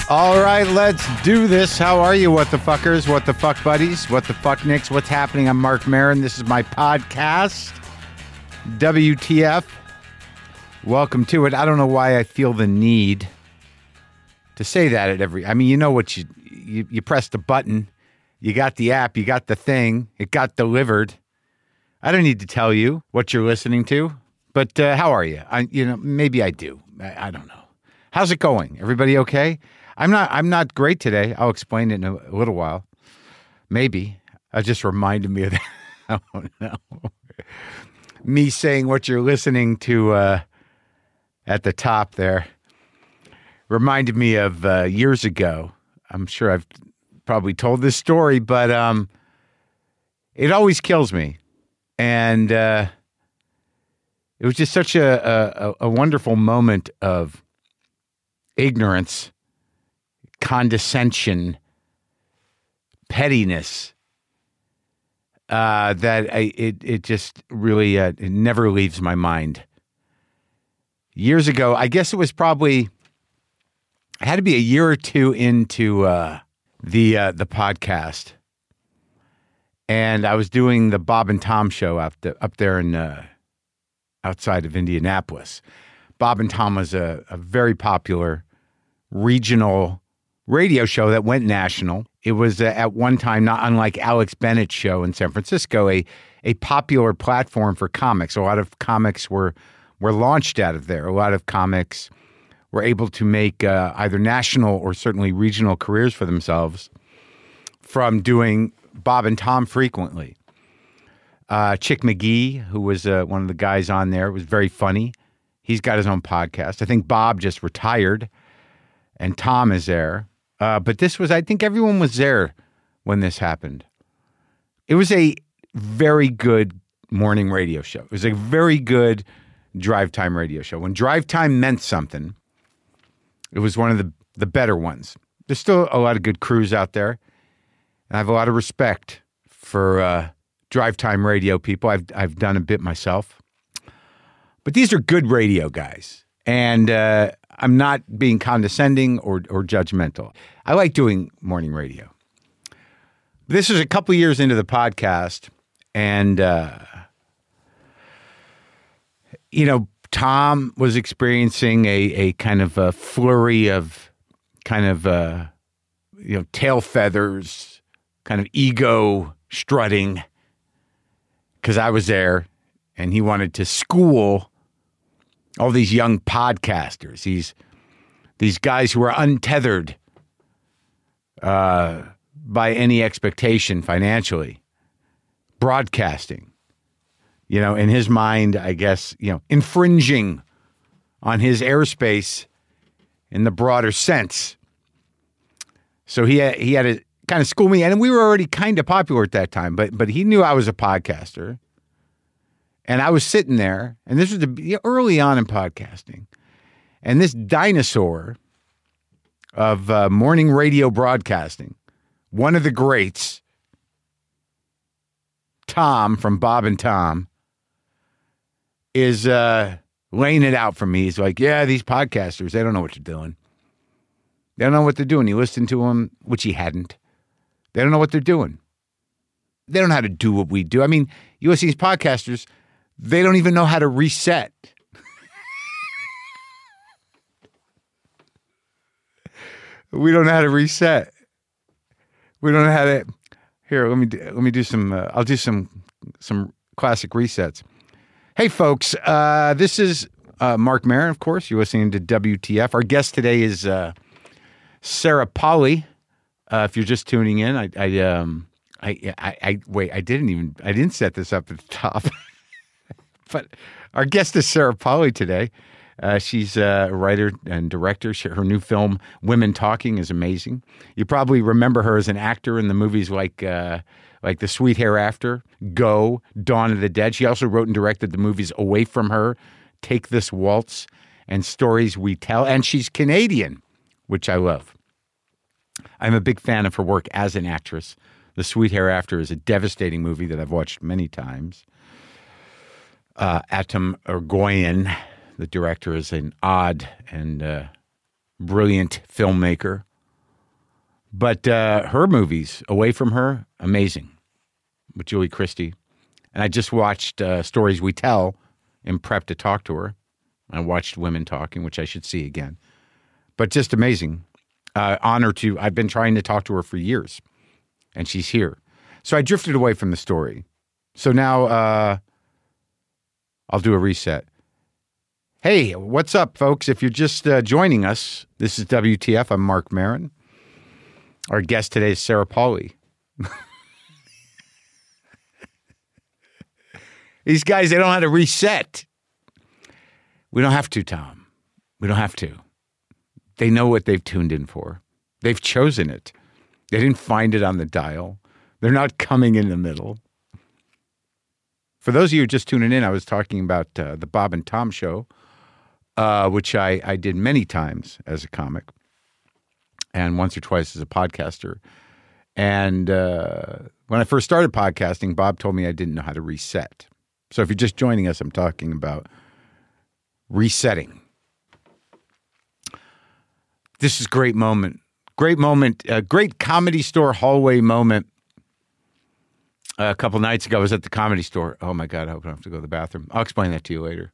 All right, let's do this. How are you, what the fuckers, what the fuck buddies, what the fuck nicks, what's happening? I'm Mark Maron. This is my podcast, WTF. Welcome to it. I don't know why I feel the need to say that at every... I mean, you know what, you press the button, you got the app, you got the thing, it got delivered. I don't need to tell you what you're listening to, but how are you? Maybe I do. I don't know. How's it going? Everybody okay? I'm not great today. I'll explain it in a little while. Maybe. It just reminded me of that. I don't know. Me saying what you're listening to at the top there reminded me of years ago. I'm sure I've probably told this story, but it always kills me. And it was just such a wonderful moment of ignorance, condescension, pettiness, that it just really it never leaves my mind. Years ago, I guess it was probably, it had to be a year or two into the podcast, and I was doing the Bob and Tom show up there in outside of Indianapolis. Bob and Tom was a very popular regional radio show that went national. It was at one time, not unlike Alex Bennett's show in San Francisco, a popular platform for comics. A lot of comics were launched out of there. A lot of comics were able to make either national or certainly regional careers for themselves from doing Bob and Tom frequently. Chick McGee, who was one of the guys on there, was very funny. He's got his own podcast. I think Bob just retired, and Tom is there. But this was, I think everyone was there when this happened. It was a very good morning radio show. It was a very good drive time radio show. When drive time meant something, it was one of the better ones. There's still a lot of good crews out there, and I have a lot of respect for drive time radio people. I've done a bit myself. But these are good radio guys, and I'm not being condescending or judgmental. I like doing morning radio. This is a couple years into the podcast, and Tom was experiencing a kind of a flurry of kind of tail feathers, kind of ego strutting, because I was there, and he wanted to school all these young podcasters, these guys who are untethered by any expectation financially, broadcasting, in his mind, I guess, infringing on his airspace in the broader sense. So he had to kind of school me, and we were already kind of popular at that time, but he knew I was a podcaster. And I was sitting there, and this was early on in podcasting, and this dinosaur of morning radio broadcasting, one of the greats, Tom from Bob and Tom, is laying it out for me. He's like, yeah, these podcasters, they don't know what they're doing. They don't know what they're doing. He listened to them, which he hadn't. They don't know what they're doing. They don't know how to do what we do. I mean, you listen to these podcasters, they don't even know how to reset. We don't know how to reset. We don't know how to. Here, let me do some. I'll do some classic resets. Hey, folks, this is Mark Maron. Of course, you're listening to WTF. Our guest today is Sarah Polley. If you're just tuning in, I didn't set this up at the top. But our guest is Sarah Polley today. She's a writer and director. Her new film, Women Talking, is amazing. You probably remember her as an actor in the movies like The Sweet Hereafter, Go, Dawn of the Dead. She also wrote and directed the movies Away From Her, Take This Waltz, and Stories We Tell. And she's Canadian, which I love. I'm a big fan of her work as an actress. The Sweet Hereafter is a devastating movie that I've watched many times. Atom Ergoyan, the director, is an odd and brilliant filmmaker. But her movies, Away From Her, amazing, with Julie Christie. And I just watched Stories We Tell in prep to talk to her. I watched Women Talking, which I should see again. But just amazing. Honor to, I've been trying to talk to her for years, and she's here. So I drifted away from the story. So now I'll do a reset. Hey, what's up, folks? If you're just joining us, this is WTF. I'm Mark Maron. Our guest today is Sarah Polley. These guys, they don't know how to reset. We don't have to, Tom. We don't have to. They know what they've tuned in for. They've chosen it. They didn't find it on the dial. They're not coming in the middle. For those of you just tuning in, I was talking about the Bob and Tom Show, which I did many times as a comic and once or twice as a podcaster. And when I first started podcasting, Bob told me I didn't know how to reset. So if you're just joining us, I'm talking about resetting. This is a great moment. Great moment. A great Comedy Store hallway moment. A couple nights ago, I was at the Comedy Store. Oh, my God, I hope I don't have to go to the bathroom. I'll explain that to you later.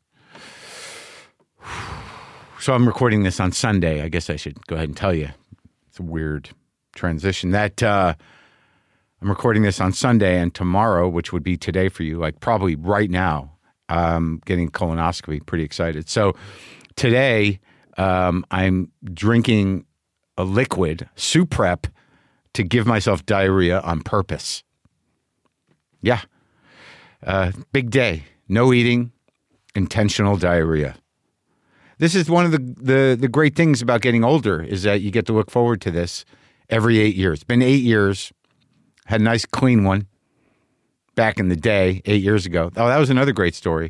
So I'm recording this on Sunday. I guess I should go ahead and tell you. It's a weird transition. That I'm recording this on Sunday, and tomorrow, which would be today for you, like probably right now, getting colonoscopy. Pretty excited. So today, I'm drinking a liquid, Suprep, to give myself diarrhea on purpose. Yeah. Big day. No eating, intentional diarrhea. This is one of the great things about getting older is that you get to look forward to this every 8 years. It's been 8 years. Had a nice clean one back in the day, 8 years ago. Oh, that was another great story.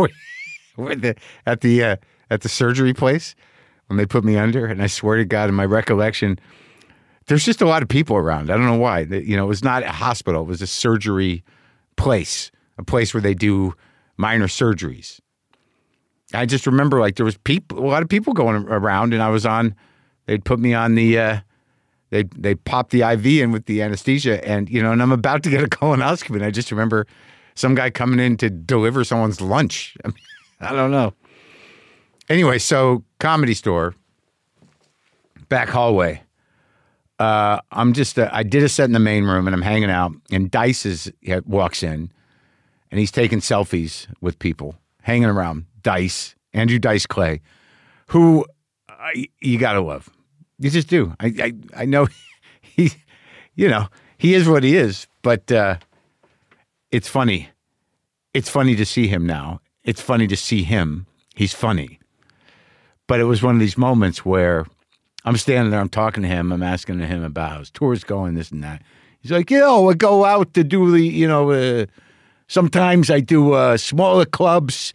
At the surgery place when they put me under, and I swear to God, in my recollection, there's just a lot of people around. I don't know why. It was not a hospital. It was a surgery place, a place where they do minor surgeries. I just remember like there was a lot of people going around, and I was on. They'd put me on the. They popped the IV in with the anesthesia, and and I'm about to get a colonoscopy, and I just remember some guy coming in to deliver someone's lunch. I don't know. Anyway, so Comedy Store, back hallway. I did a set in the main room, and I'm hanging out, and Dice walks in, and he's taking selfies with people, hanging around. Dice, Andrew Dice Clay, who you gotta love. You just do. I know he is what he is, but it's funny. It's funny to see him now. It's funny to see him. He's funny. But it was one of these moments where I'm standing there, I'm talking to him, I'm asking him about how his tour's going, this and that. He's like, I go out to do the, sometimes I do smaller clubs.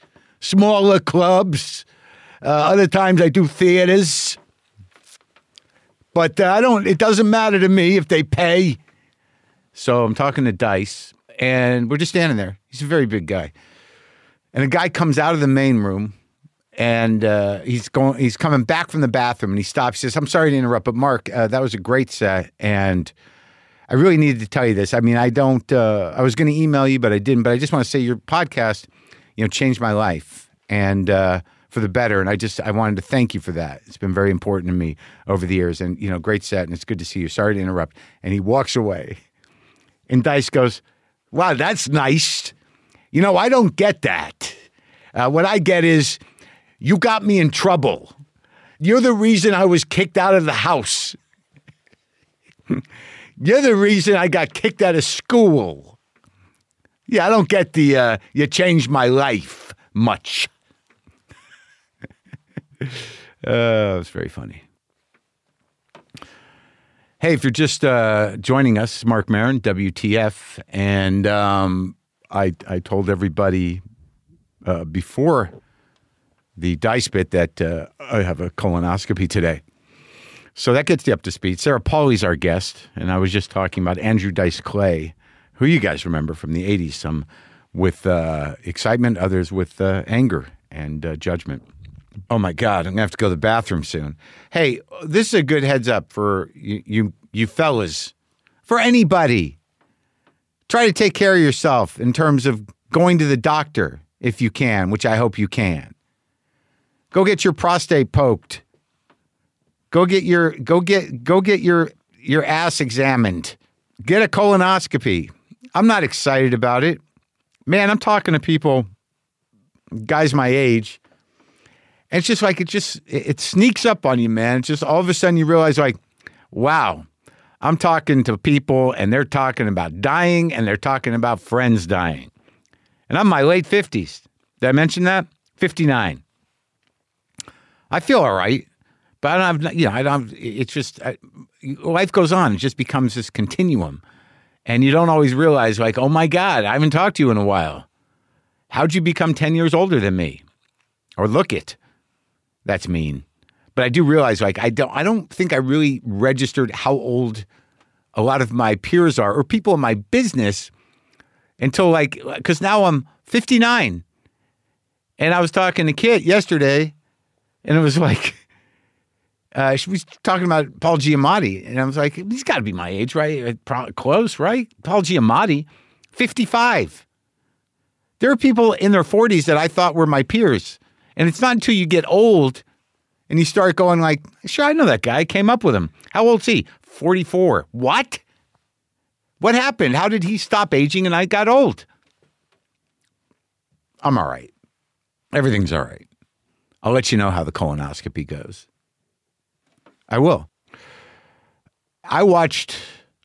Other times I do theaters. But it doesn't matter to me if they pay. So I'm talking to Dice, and we're just standing there. He's a very big guy. And a guy comes out of the main room, and he's coming back from the bathroom, and he stops. He says, I'm sorry to interrupt, but Mark, that was a great set, and I really needed to tell you this. I mean, I was going to email you, but I didn't. But I just want to say your podcast, changed my life, and for the better. And I wanted to thank you for that. It's been very important to me over the years. And, great set, and it's good to see you. Sorry to interrupt. And he walks away. And Dice goes, wow, that's nice. I don't get that. What I get is, you got me in trouble. You're the reason I was kicked out of the house. You're the reason I got kicked out of school. Yeah, I don't get the, you changed my life much. It was very funny. Hey, if you're just joining us, Mark Maron, WTF, and I told everybody before the Dice bit that I have a colonoscopy today. So that gets you up to speed. Sarah Polley's our guest, and I was just talking about Andrew Dice Clay, who you guys remember from the 80s, some with excitement, others with anger and judgment. Oh, my God, I'm going to have to go to the bathroom soon. Hey, this is a good heads up for you you fellas, for anybody, try to take care of yourself in terms of going to the doctor if you can, which I hope you can. Go get your prostate poked. Go get your ass examined. Get a colonoscopy. I'm not excited about it. Man, I'm talking to people, guys my age, and it's just like it sneaks up on you, man. It's just all of a sudden you realize, like, wow, I'm talking to people and they're talking about dying and they're talking about friends dying. And I'm in my late 50s. Did I mention that? 59. I feel all right, but I don't have, I don't, it's just, life goes on. It just becomes this continuum. And you don't always realize, like, oh my God, I haven't talked to you in a while. How'd you become 10 years older than me? Or look it. That's mean. But I do realize, like, I don't think I really registered how old a lot of my peers are or people in my business until, like, because now I'm 59. And I was talking to Kit yesterday, and it was like, she was talking about Paul Giamatti, and I was like, he's got to be my age, right? Probably close, right? Paul Giamatti, 55. There are people in their 40s that I thought were my peers. And it's not until you get old and you start going like, sure, I know that guy. I came up with him. How old's he? 44. What? What happened? How did he stop aging and I got old? I'm all right. Everything's all right. I'll let you know how the colonoscopy goes. I will. I watched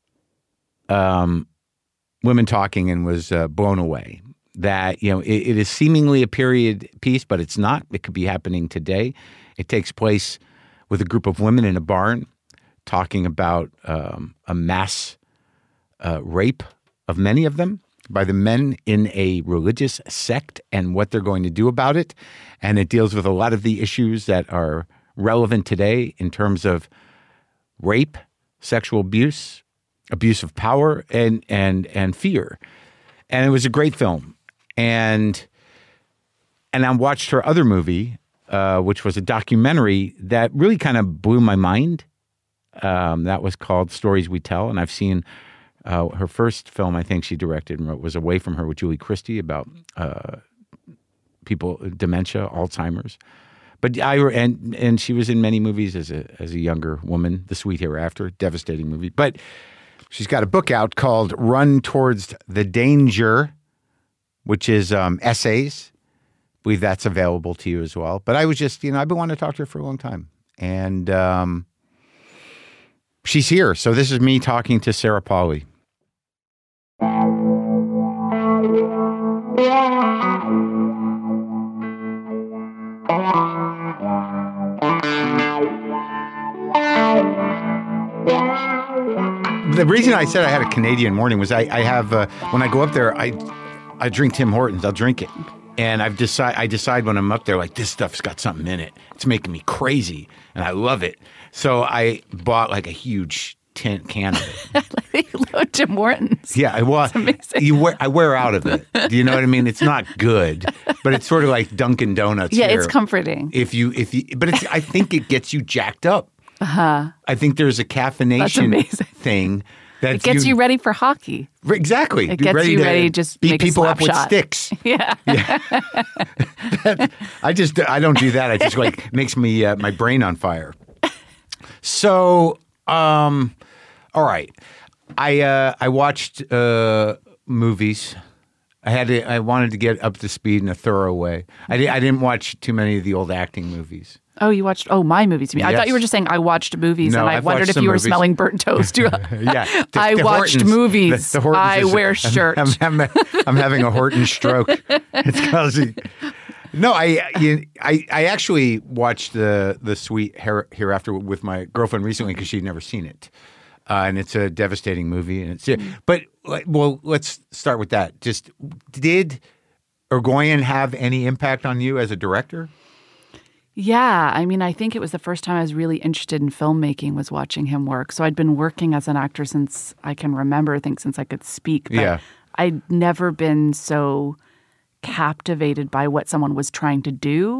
Women Talking and was blown away that, it is seemingly a period piece, but it's not. It could be happening today. It takes place with a group of women in a barn talking about a mass rape of many of them by the men in a religious sect and what they're going to do about it. And it deals with a lot of the issues that are relevant today in terms of rape, sexual abuse, abuse of power, and fear. And it was a great film. And I watched her other movie, which was a documentary that really kind of blew my mind. That was called Stories We Tell. And I've seen her first film, I think she directed and wrote, was Away From Her with Julie Christie about people, dementia, Alzheimer's. But and she was in many movies as a younger woman. The Sweet Hereafter, devastating movie. But she's got a book out called Run Towards the Danger, which is essays. I believe that's available to you as well. But I was just, I've been wanting to talk to her for a long time. And she's here. So this is me talking to Sarah Polley. The reason I said I had a Canadian morning was I have when I go up there, I drink Tim Hortons. I'll drink it, and I decide when I'm up there, like, this stuff's got something in it. It's making me crazy, and I love it. So I bought like a huge tin can of it. You love Tim Hortons. Yeah, well, it's amazing. I wear out of it. Do you know what I mean? It's not good, but it's sort of like Dunkin' Donuts. Yeah, here. it's comforting. But I think it gets you jacked up. I think there's a caffeination thing that it gets you ready for hockey. Exactly. It gets you ready to just beat make people a slap up with shot. sticks. Yeah. I don't do that. I just like makes me my brain on fire. So, all right. I watched movies. I wanted to get up to speed in a thorough way. I didn't watch too many of the old acting movies. Oh, you watched my movies. I thought you were just saying I watched movies, No, and I I've wondred watched if you were movies. smelling burnt toast. Yeah, I watched Hortons. movies. The Hortons I wear shirt. I'm having a Horton stroke. It's causing. No, I actually watched the Sweet Hereafter with my girlfriend recently because she'd never seen it, and it's a devastating movie. And but let's start with that. Just did Ergoyan have any impact on you as a director? Yeah, I think it was the first time I was really interested in filmmaking was watching him work. So I'd been working as an actor since I can remember, I think since I could speak. But Yeah. I'd never been so captivated by what someone was trying to do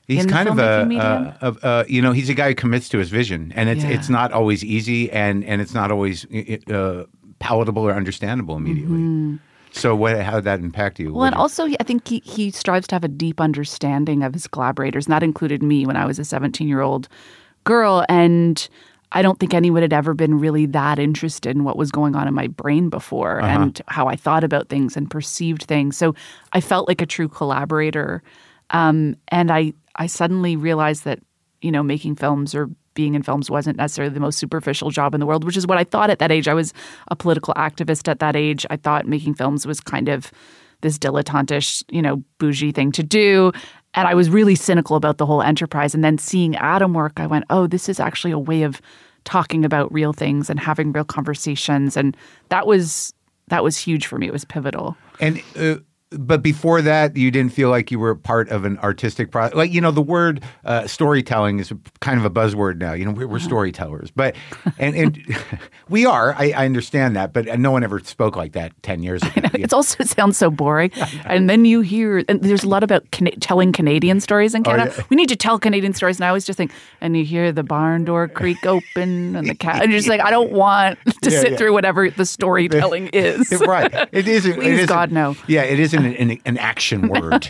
He's in the kind of filmmaking medium? you know, he's a guy who commits to his vision, and Yeah. it's not always easy, and it's not always palatable or understandable immediately. So how did that impact you? Well, and also, I think he strives to have a deep understanding of his collaborators. And that included me when I was a 17-year-old girl. And I don't think anyone had ever been really that interested in what was going on in my brain before and how I thought about things and perceived things. So I felt like a true collaborator. And I suddenly realized that, you know, making films or being in films wasn't necessarily the most superficial job in the world, which is what I thought at that age. I was a political activist at that age. I thought making films was kind of this dilettantish, you know, bougie thing to do. And I was really cynical about the whole enterprise. And then seeing Adam work, I went, oh, this is actually a way of talking about real things and having real conversations. And that was huge for me. It was pivotal. And but before that, you didn't feel like you were part of an artistic process. Like, you know, the word storytelling is kind of a buzzword now. You know, we're storytellers, but and we are. I understand that, but no one ever spoke like that 10 years ago. It also sounds so boring. And then you hear, and there's a lot about telling Canadian stories in Canada. yeah. We need to tell Canadian stories. And I always just think, and you hear the barn door creak open and the cat, and you're just like, I don't want to sit through whatever the storytelling is. Right. It isn't. Please, God, no. Yeah, it isn't an action word.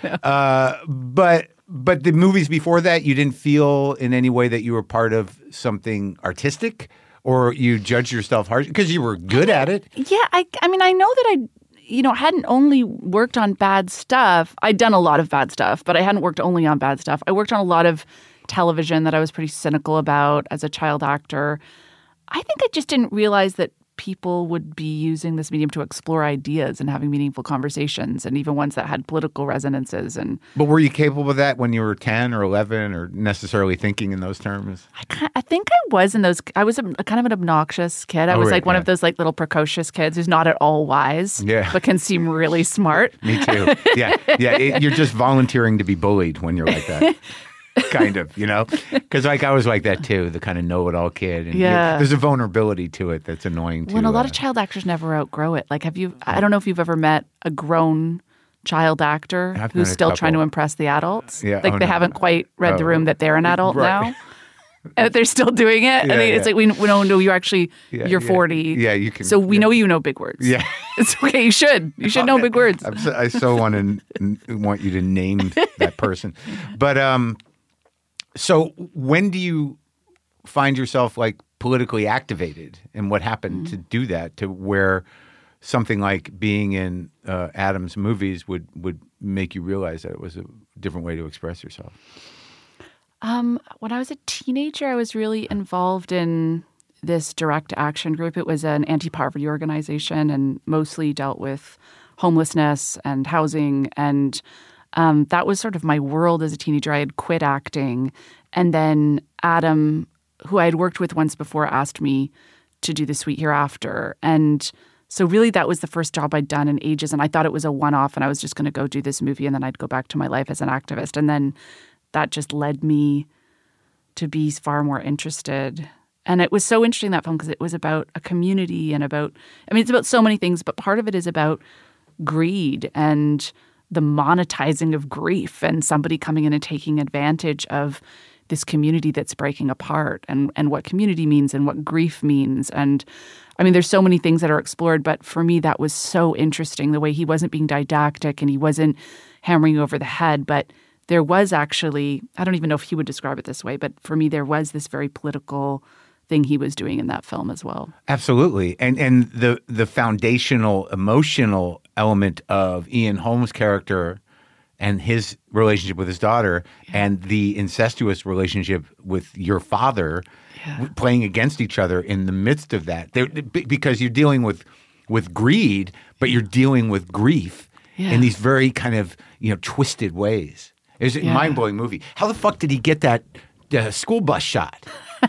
But the movies before that, you didn't feel in any way that you were part of something artistic, or you judged yourself harsh because you were good at it. Yeah, I mean, I know that I hadn't only worked on bad stuff. I'd done a lot of bad stuff, but I hadn't worked only on bad stuff. I worked on a lot of television that I was pretty cynical about as a child actor. I think I just didn't realize that people would be using this medium to explore ideas and having meaningful conversations, and even ones that had political resonances. But were you capable of that when you were 10 or 11, or necessarily thinking in those terms? I think I was in those. I was kind of an obnoxious kid. I was like one of those like little precocious kids who's not at all wise, but can seem really smart. Me too. Yeah. You're just volunteering to be bullied when you're like that. Kind of, you know, because like I was like that too, the kind of know-it-all kid. And there's a vulnerability to it that's annoying too. When a lot of child actors never outgrow it. Like, I don't know if you've ever met a grown child actor who's still trying to impress the adults. Yeah, like they haven't quite read the room that they're an adult now. And they're still doing it. It's like, we don't know you're 40. Yeah, you can. So we know you know big words. Yeah. It's okay. You should know big words. I so want you to name that person. But, so when do you find yourself like politically activated, and what happened to do that, to where something like being in Adam's movies would make you realize that it was a different way to express yourself? When I was a teenager, I was really involved in this direct action group. It was an anti-poverty organization and mostly dealt with homelessness and housing. And that was sort of my world as a teenager. I had quit acting. And then Adam, who I had worked with once before, asked me to do The Sweet Hereafter. And so really that was the first job I'd done in ages. And I thought it was a one-off and I was just going to go do this movie and then I'd go back to my life as an activist. And then that just led me to be far more interested. And it was so interesting, that film, because it was about a community and it's about so many things, but part of it is about greed and the monetizing of grief and somebody coming in and taking advantage of this community that's breaking apart, and what community means and what grief means. And I mean, there's so many things that are explored, but for me, that was so interesting, the way he wasn't being didactic and he wasn't hammering over the head, but there was actually, I don't even know if he would describe it this way, but for me, there was this very political thing he was doing in that film as well. Absolutely. And the foundational emotional element of Ian Holmes' character and his relationship with his daughter and the incestuous relationship with your father playing against each other in the midst of that. Because you're dealing with greed, but you're dealing with grief in these very kind of, twisted ways. It's a mind-blowing movie. How the fuck did he get that school bus shot?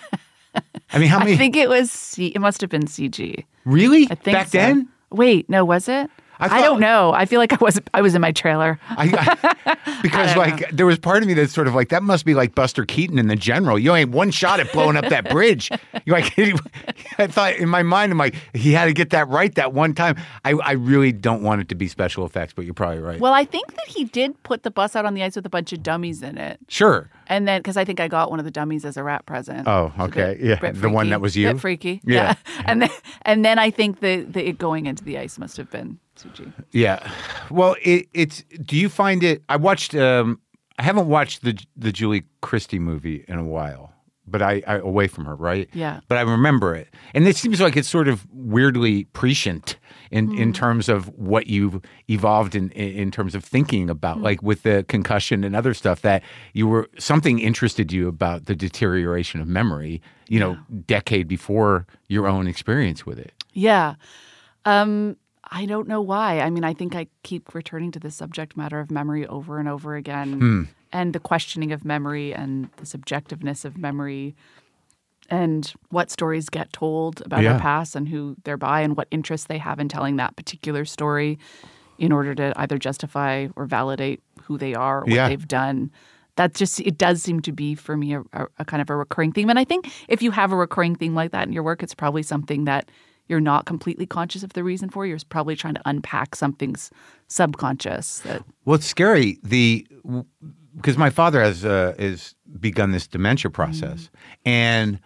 I mean, how many? I think it must have been CG. Really? I think Back then? Wait, no, was it? I don't know. I feel like I was in my trailer. Because like there was part of me that's sort of like, that must be like Buster Keaton in The General. You only had one shot at blowing up that bridge. You're like, I thought in my mind, I'm like, he had to get that right that one time. I really don't want it to be special effects, but you're probably right. Well, I think that he did put the bus out on the ice with a bunch of dummies in it. Sure. And then, because I think I got one of the dummies as a rat present. Oh, okay. Yeah. The one that was you? Bit freaky. Yeah. And then I think it going into the ice must have been Suji. Yeah. Well, it's. Do you find it? I watched. I haven't watched the Julie Christie movie in a while, but I away from her, right? Yeah. But I remember it, and it seems like it's sort of weirdly prescient in terms of what you've evolved in terms of thinking about, like with the concussion and other stuff, that something interested you about the deterioration of memory, decade before your own experience with it. Yeah. I don't know why. I mean, I think I keep returning to the subject matter of memory over and over again, and the questioning of memory and the subjectiveness of memory, and what stories get told about our past and who they're by, and what interest they have in telling that particular story in order to either justify or validate who they are, or what they've done. It does seem to be for me a kind of a recurring theme. And I think if you have a recurring theme like that in your work, it's probably something that you're not completely conscious of the reason for. You're probably trying to unpack something's subconscious. Well, it's scary. Because my father has begun this dementia process, and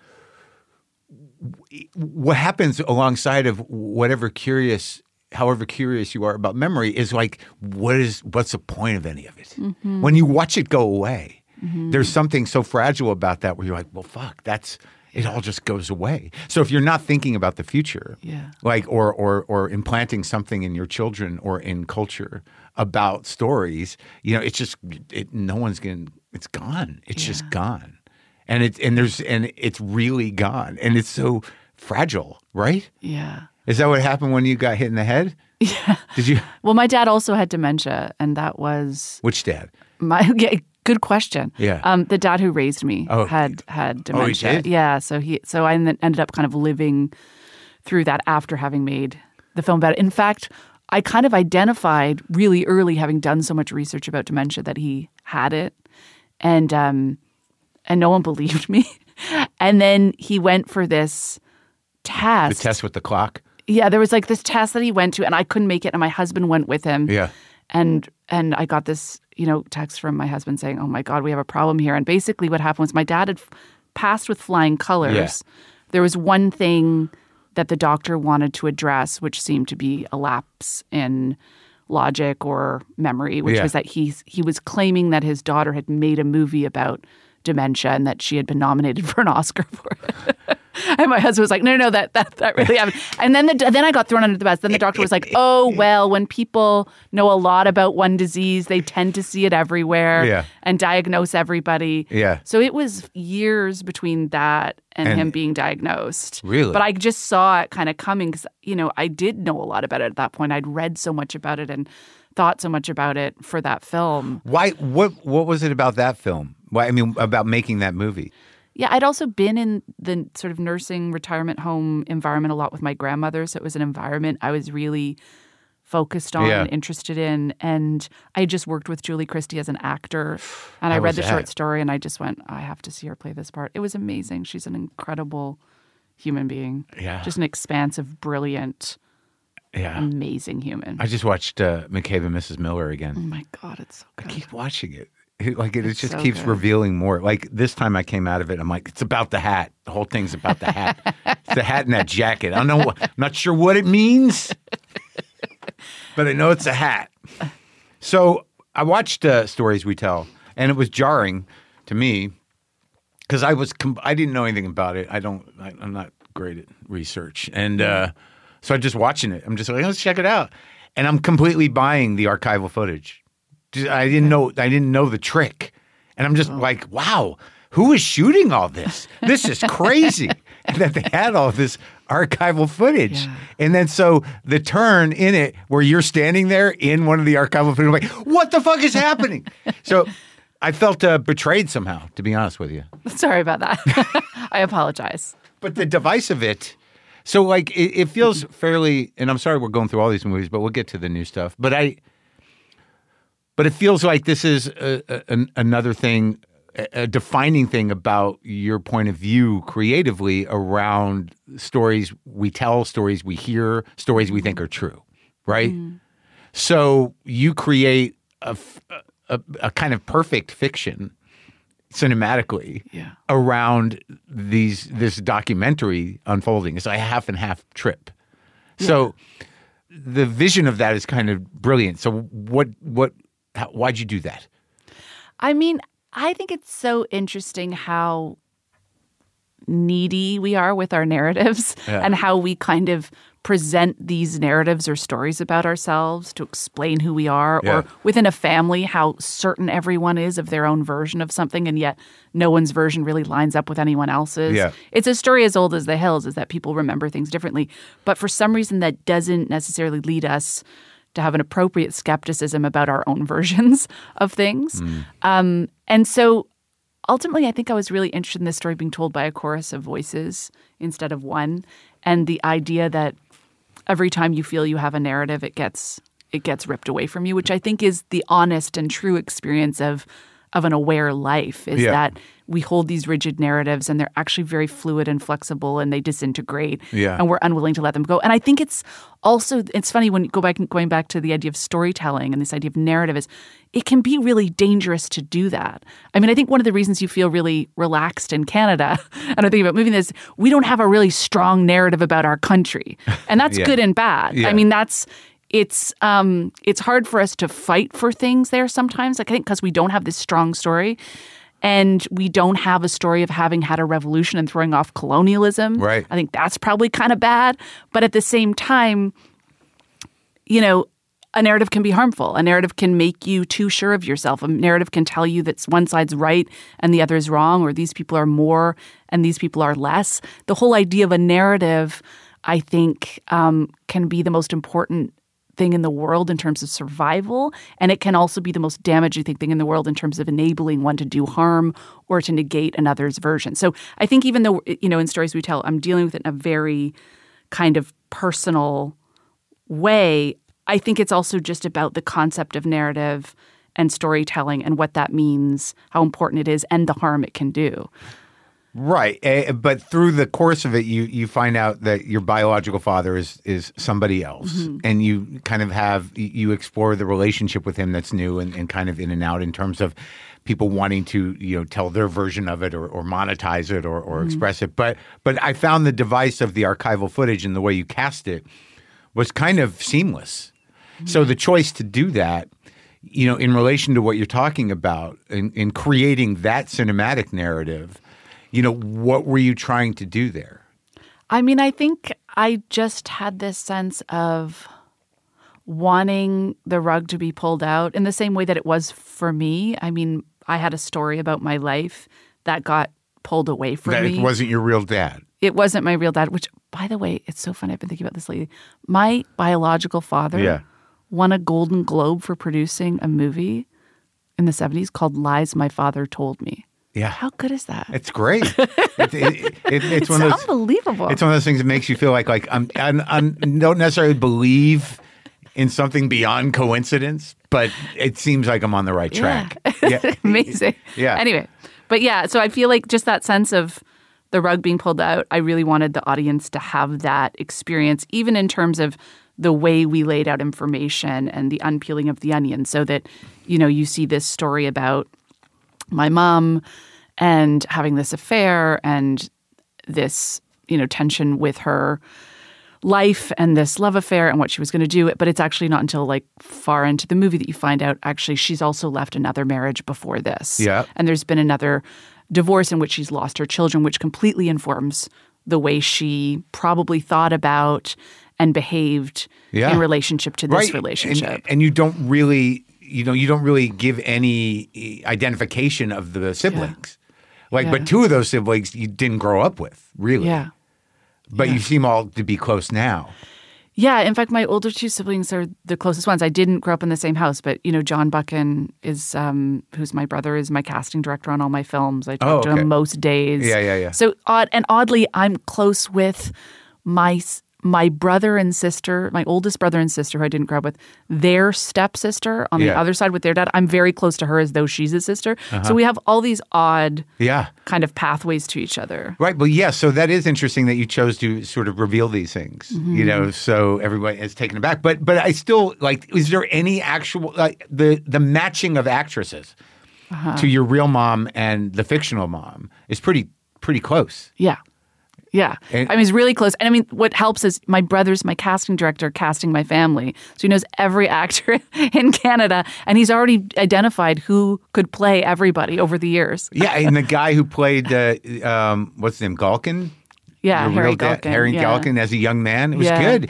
what happens alongside of however curious you are about memory is like, what's the point of any of it? Mm-hmm. When you watch it go away, there's something so fragile about that where you're like, well, fuck, it all just goes away. So if you're not thinking about the future, like or implanting something in your children or in culture about stories, it's just no one's it's gone. It's just gone. And it's really gone. And it's so fragile, right? Yeah. Is that what happened when you got hit in the head? Yeah. Did you? Well, my dad also had dementia, and that was Which dad? Good question. Yeah. The dad who raised me had dementia. Oh, he did? Yeah. So I ended up kind of living through that after having made the film about it. In fact, I kind of identified really early, having done so much research about dementia, that he had it, and no one believed me. And then he went for this test. The test with the clock? Yeah, there was like this test that he went to, and I couldn't make it, and my husband went with him. Yeah. And I got this, text from my husband saying, "Oh my God, we have a problem here." And basically what happened was my dad had passed with flying colors. Yeah. There was one thing that the doctor wanted to address, which seemed to be a lapse in logic or memory, which was that he was claiming that his daughter had made a movie about dementia and that she had been nominated for an Oscar for it. And my husband was like, no, that really happened. And then I got thrown under the bus. Then the doctor was like, oh, well, when people know a lot about one disease, they tend to see it everywhere and diagnose everybody. Yeah. So it was years between that and him being diagnosed. Really? But I just saw it kind of coming because, I did know a lot about it at that point. I'd read so much about it and thought so much about it for that film. Why? What was it about that film? Why? I mean, about making that movie? Yeah, I'd also been in the sort of nursing retirement home environment a lot with my grandmother. So it was an environment I was really focused on and interested in. And I just worked with Julie Christie as an actor. And I read the short story and I just went, I have to see her play this part. It was amazing. She's an incredible human being. Yeah. Just an expansive, brilliant, amazing human. I just watched McCabe and Mrs. Miller again. Oh my God, it's so good. I keep watching it. It just keeps revealing more. Like this time I came out of it, I'm like, it's about the hat. The whole thing's about the hat. It's the hat and that jacket. I don't know. I'm not sure what it means, but I know it's a hat. So I watched Stories We Tell, and it was jarring to me because I didn't know anything about it. I'm not great at research, and so I'm just watching it. I'm just like, let's check it out, and I'm completely buying the archival footage. I didn't know the trick. And I'm just like, wow, who is shooting all this? This is crazy. And that they had all this archival footage. Yeah. And then so the turn in it where you're standing there in one of the archival footage, like, what the fuck is happening? So I felt betrayed somehow, to be honest with you. Sorry about that. I apologize. But the device of it. So like it feels fairly, and I'm sorry we're going through all these movies, but we'll get to the new stuff. But it feels like this is another thing, a defining thing about your point of view creatively around stories we tell, stories we hear, stories we think are true, right? So you create a kind of perfect fiction cinematically around this documentary unfolding. It's like a half and half trip. So the vision of that is kind of brilliant. So why'd you do that? I mean, I think it's so interesting how needy we are with our narratives and how we kind of present these narratives or stories about ourselves to explain who we are, or within a family, how certain everyone is of their own version of something, and yet no one's version really lines up with anyone else's. Yeah. It's a story as old as the hills, is that people remember things differently. But for some reason, that doesn't necessarily lead us to have an appropriate skepticism about our own versions of things. And so ultimately, I think I was really interested in this story being told by a chorus of voices instead of one. And the idea that every time you feel you have a narrative, it gets ripped away from you, which I think is the honest and true experience of an aware life, is that we hold these rigid narratives and they're actually very fluid and flexible, and they disintegrate and we're unwilling to let them go. And I think it's funny when you going back to the idea of storytelling and this idea of narrative, is it can be really dangerous to do that. I mean, I think one of the reasons you feel really relaxed in Canada, and I think about moving this, we don't have a really strong narrative about our country. And that's good and bad. I mean, it's hard for us to fight for things there sometimes, like I think because we don't have this strong story, and we don't have a story of having had a revolution and throwing off colonialism. Right. I think that's probably kind of bad. But at the same time, a narrative can be harmful. A narrative can make you too sure of yourself. A narrative can tell you that one side's right and the other is wrong, or these people are more and these people are less. The whole idea of a narrative, I think, can be the most important thing in the world in terms of survival, and it can also be the most damaging thing in the world in terms of enabling one to do harm or to negate another's version. So I think even though, in stories we tell, I'm dealing with it in a very kind of personal way, I think it's also just about the concept of narrative and storytelling and what that means, how important it is, and the harm it can do. Right. But through the course of it, you find out that your biological father is somebody else. And you kind of you explore the relationship with him that's new and kind of in and out in terms of people wanting to, tell their version of it or monetize it or express it. But I found the device of the archival footage and the way you cast it was kind of seamless. So the choice to do that, in relation to what you're talking about in creating that cinematic narrative, what were you trying to do there? I mean, I think I just had this sense of wanting the rug to be pulled out in the same way that it was for me. I mean, I had a story about my life that got pulled away from me. It wasn't your real dad. It wasn't my real dad, which, by the way, it's so funny. I've been thinking about this lately. My biological father won a Golden Globe for producing a movie in the 70s called Lies My Father Told Me. Yeah. How good is that? It's great. It's one of those, unbelievable. It's one of those things that makes you feel like I don't necessarily believe in something beyond coincidence, but it seems like I'm on the right track. Yeah. Amazing. Yeah. Anyway, but so I feel like just that sense of the rug being pulled out, I really wanted the audience to have that experience, even in terms of the way we laid out information and the unpeeling of the onion, so that, you see this story about my mom and having this affair and this, tension with her life and this love affair and what she was going to do. But it's actually not until like far into the movie that you find out actually she's also left another marriage before this. Yeah. And there's been another divorce in which she's lost her children, which completely informs the way she probably thought about and behaved in relationship to this relationship. And you don't really... you don't really give any identification of the siblings. But two of those siblings you didn't grow up with, really. Yeah. But you seem all to be close now. Yeah. In fact, my older two siblings are the closest ones. I didn't grow up in the same house, but, John Buchan is, who's my brother, is my casting director on all my films. I talk to him most days. Yeah. So oddly, I'm close with my brother and sister, my oldest brother and sister who I didn't grow up with, their stepsister on the other side with their dad, I'm very close to her as though she's his sister. So we have all these odd kind of pathways to each other. Right. Well, yeah. So that is interesting that you chose to sort of reveal these things, you know, so everybody is taken aback. But I still, like, is there any actual, like, the matching of actresses to your real mom and the fictional mom is pretty close. Yeah. Yeah. I mean, it's really close. And I mean, what helps is my brother's my casting director casting my family. So he knows every actor in Canada, and he's already identified who could play everybody over the years. Yeah. And the guy who played, what's his name, Galkin? Yeah, Harry Galkin. Harry Galkin as a young man. It was good.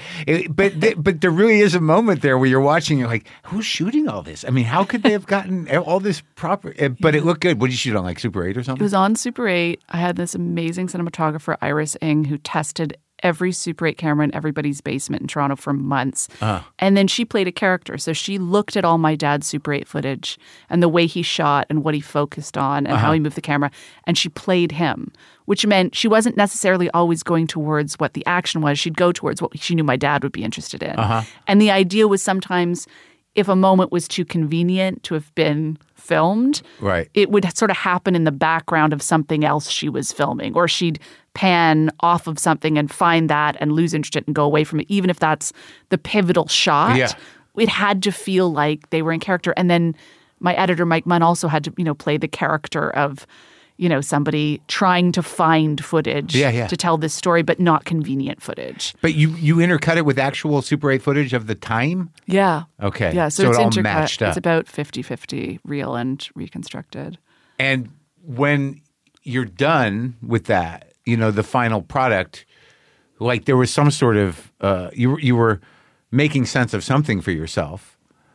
But there really is a moment there where you're watching, you're like, who's shooting all this? I mean, how could they have gotten all this proper? But it looked good. What did you shoot on, like Super 8 or something? It was on Super 8. I had this amazing cinematographer, Iris Ng, who tested every Super 8 camera in everybody's basement in Toronto for months. And then she played a character. So she looked at all my dad's Super 8 footage and the way he shot and what he focused on and how he moved the camera. And she played him, which meant she wasn't necessarily always going towards what the action was. She'd go towards what she knew my dad would be interested in. And the idea was sometimes if a moment was too convenient to have been filmed, it would sort of happen in the background of something else she was filming, or she'd pan off of something and find that and lose interest and go away from it, even if that's the pivotal shot. It had to feel like they were in character. And then my editor, Mike Munn, also had to, you know, play the character of, you know, somebody trying to find footage to tell this story, but not convenient footage. But you intercut it with actual Super 8 footage of the time? Yeah. Okay. Yeah, so it's it all intercut. matched up. It's about 50-50 real and reconstructed. And when you're done with that, you know, the final product, like there was some sort of, you were making sense of something for yourself.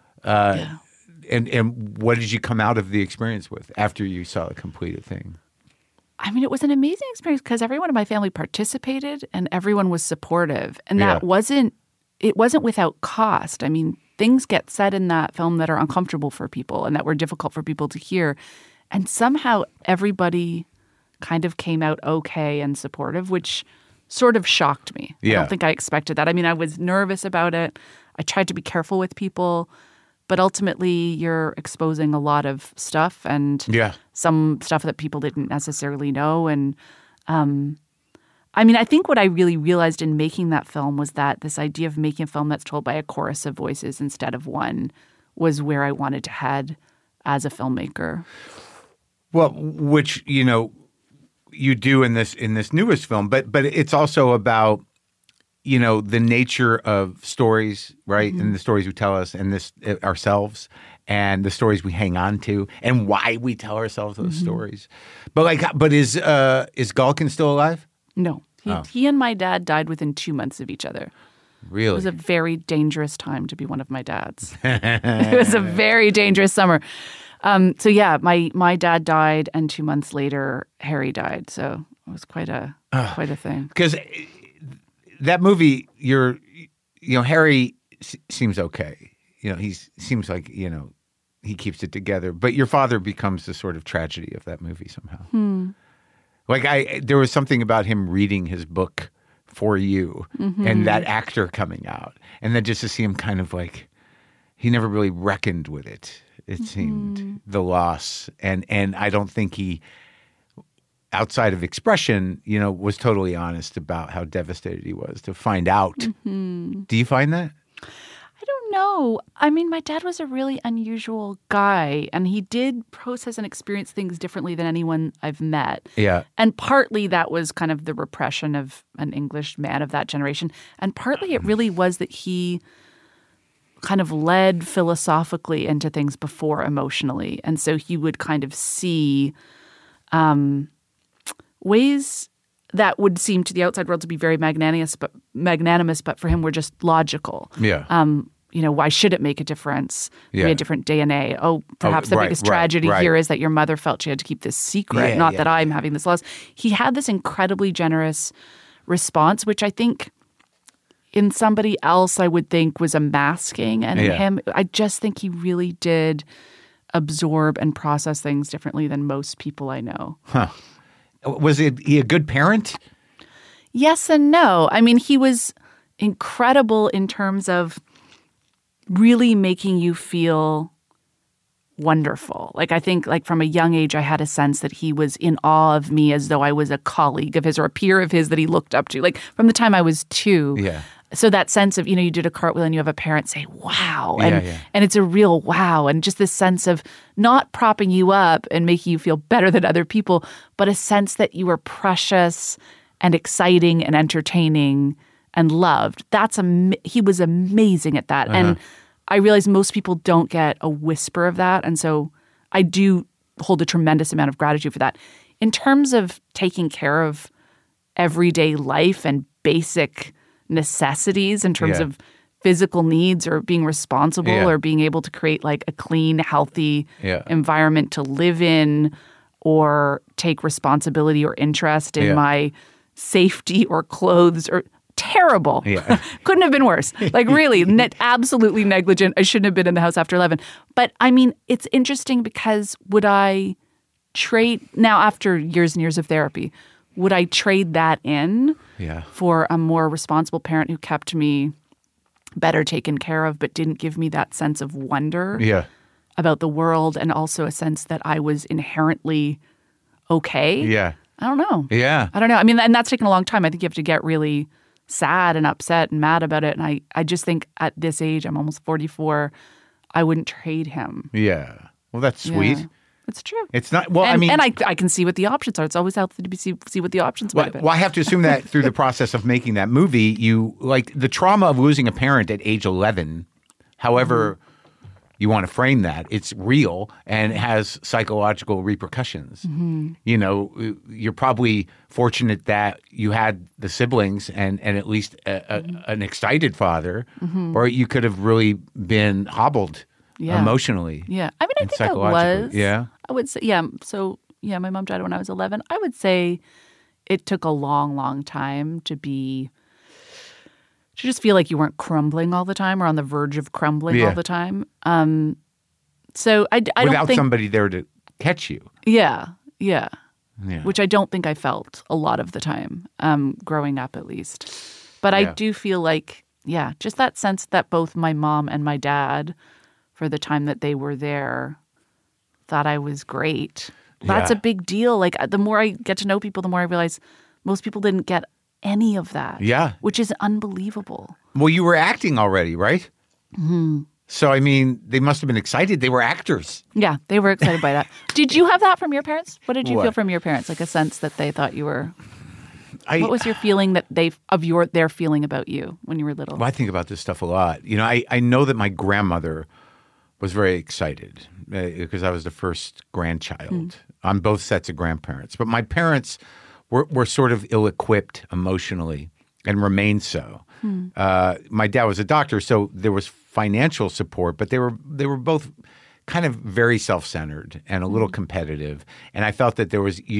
And what did you come out of the experience with after you saw the completed thing? I mean, it was an amazing experience because everyone in my family participated and everyone was supportive. And that wasn't without cost. I mean, things get said in that film that are uncomfortable for people and that were difficult for people to hear. And somehow everybody kind of came out okay and supportive, which sort of shocked me. I don't think I expected that. I mean, I was nervous about it. I tried to be careful with people. But ultimately, you're exposing a lot of stuff and some stuff that people didn't necessarily know. And I mean, I think what I really realized in making that film was that this idea of making a film that's told by a chorus of voices instead of one was where I wanted to head as a filmmaker. Well, which, you know, you do in this newest film, but it's also about, you know, the nature of stories, right? And the stories we tell us and this ourselves and the stories we hang on to and why we tell ourselves those stories. But is Galkin still alive? No. He and my dad died within 2 months of each other. Really? It was a very dangerous time to be one of my dads. It was a very dangerous summer. So yeah, my dad died and 2 months later Harry died. So it was quite a thing. Because that movie, Harry seems okay. You know, he seems like, you know, he keeps it together. But your father becomes the sort of tragedy of that movie somehow. Like there was something about him reading his book for you and that actor coming out. And then just to see him kind of like, he never really reckoned with it, it seemed, the loss. And I don't think he, outside of expression, you know, was totally honest about how devastated he was to find out. Do you find that? I don't know. I mean, my dad was a really unusual guy, and he did process and experience things differently than anyone I've met. Yeah. And partly that was kind of the repression of an English man of that generation. And partly it really was that he kind of led philosophically into things before emotionally. And so he would kind of see ways that would seem to the outside world to be very magnanimous, but for him were just logical. Yeah. You know, why should it make a difference? We had different DNA. Oh, perhaps the biggest tragedy here is that your mother felt she had to keep this secret, not that I'm having this loss. He had this incredibly generous response, which I think in somebody else I would think was a masking. And in him, I just think he really did absorb and process things differently than most people I know. Huh. Was he a good parent? Yes and no. I mean, he was incredible in terms of really making you feel wonderful. Like, I think, like, from a young age, I had a sense that he was in awe of me as though I was a colleague of his or a peer of his that he looked up to, like, from the time I was 2. Yeah. So that sense of, you did a cartwheel and you have a parent say, wow. And, Yeah. and it's a real wow. And just this sense of not propping you up and making you feel better than other people, but a sense that you were precious and exciting and entertaining and loved. He was amazing at that. And I realize most people don't get a whisper of that. And so I do hold a tremendous amount of gratitude for that. In terms of taking care of everyday life and basic necessities in terms of physical needs or being responsible or being able to create like a clean, healthy environment to live in or take responsibility or interest in my safety or clothes or terrible. Yeah. Couldn't have been worse. Like really, absolutely negligent. I shouldn't have been in the house after 11. But I mean, it's interesting because would I trade now after years and years of therapy, would I trade that in for a more responsible parent who kept me better taken care of but didn't give me that sense of wonder about the world and also a sense that I was inherently okay? Yeah. I don't know. Yeah. I don't know. I mean, and that's taken a long time. I think you have to get really sad and upset and mad about it. And I just think at this age, I'm almost 44, I wouldn't trade him. Yeah. Well, that's sweet. Yeah. It's true. It's not, well, and, I mean. And I can see what the options are. It's always healthy to see what the options might have been. Well, I have to assume that through the process of making that movie, you, like, the trauma of losing a parent at age 11, however you want to frame that, it's real and it has psychological repercussions. You're probably fortunate that you had the siblings and at least an excited father, or you could have really been hobbled emotionally. Yeah. I mean, I think I was. Yeah. I would say, So, my mom died when I was 11. I would say it took a long, long time to just feel like you weren't crumbling all the time or on the verge of crumbling all the time. So I don't without think, somebody there to catch you. Yeah. Yeah. Which I don't think I felt a lot of the time, growing up at least. But I do feel like, just that sense that both my mom and my dad, for the time that they were there, thought I was great. That's a big deal. Like, the more I get to know people, the more I realize most people didn't get any of that. Yeah. Which is unbelievable. Well, you were acting already, right? Mm-hmm. So, I mean, they must have been excited. They were actors. Yeah, they were excited by that. Did you have that from your parents? What did you feel from your parents? Like a sense that they thought you were... what was your feeling that their feeling about you when you were little? Well, I think about this stuff a lot. I know that my grandmother was very excited because I was the first grandchild on both sets of grandparents. But my parents were sort of ill-equipped emotionally and remained so. My dad was a doctor, so there was financial support, but they were both kind of very self-centered and a little competitive. And I felt that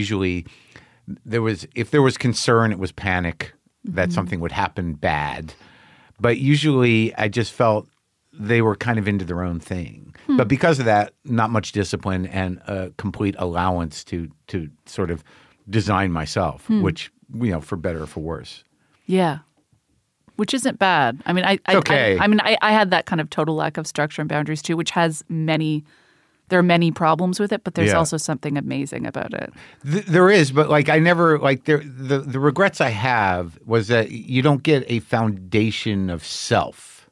if there was concern, it was panic that something would happen bad. But usually I just felt they were kind of into their own thing. But because of that, not much discipline and a complete allowance to sort of design myself, which, for better or for worse. Yeah. Which isn't bad. I mean, I had that kind of total lack of structure and boundaries too, which has there are many problems with it, but there's also something amazing about it. There is, but I never the regrets I have was that you don't get a foundation of self.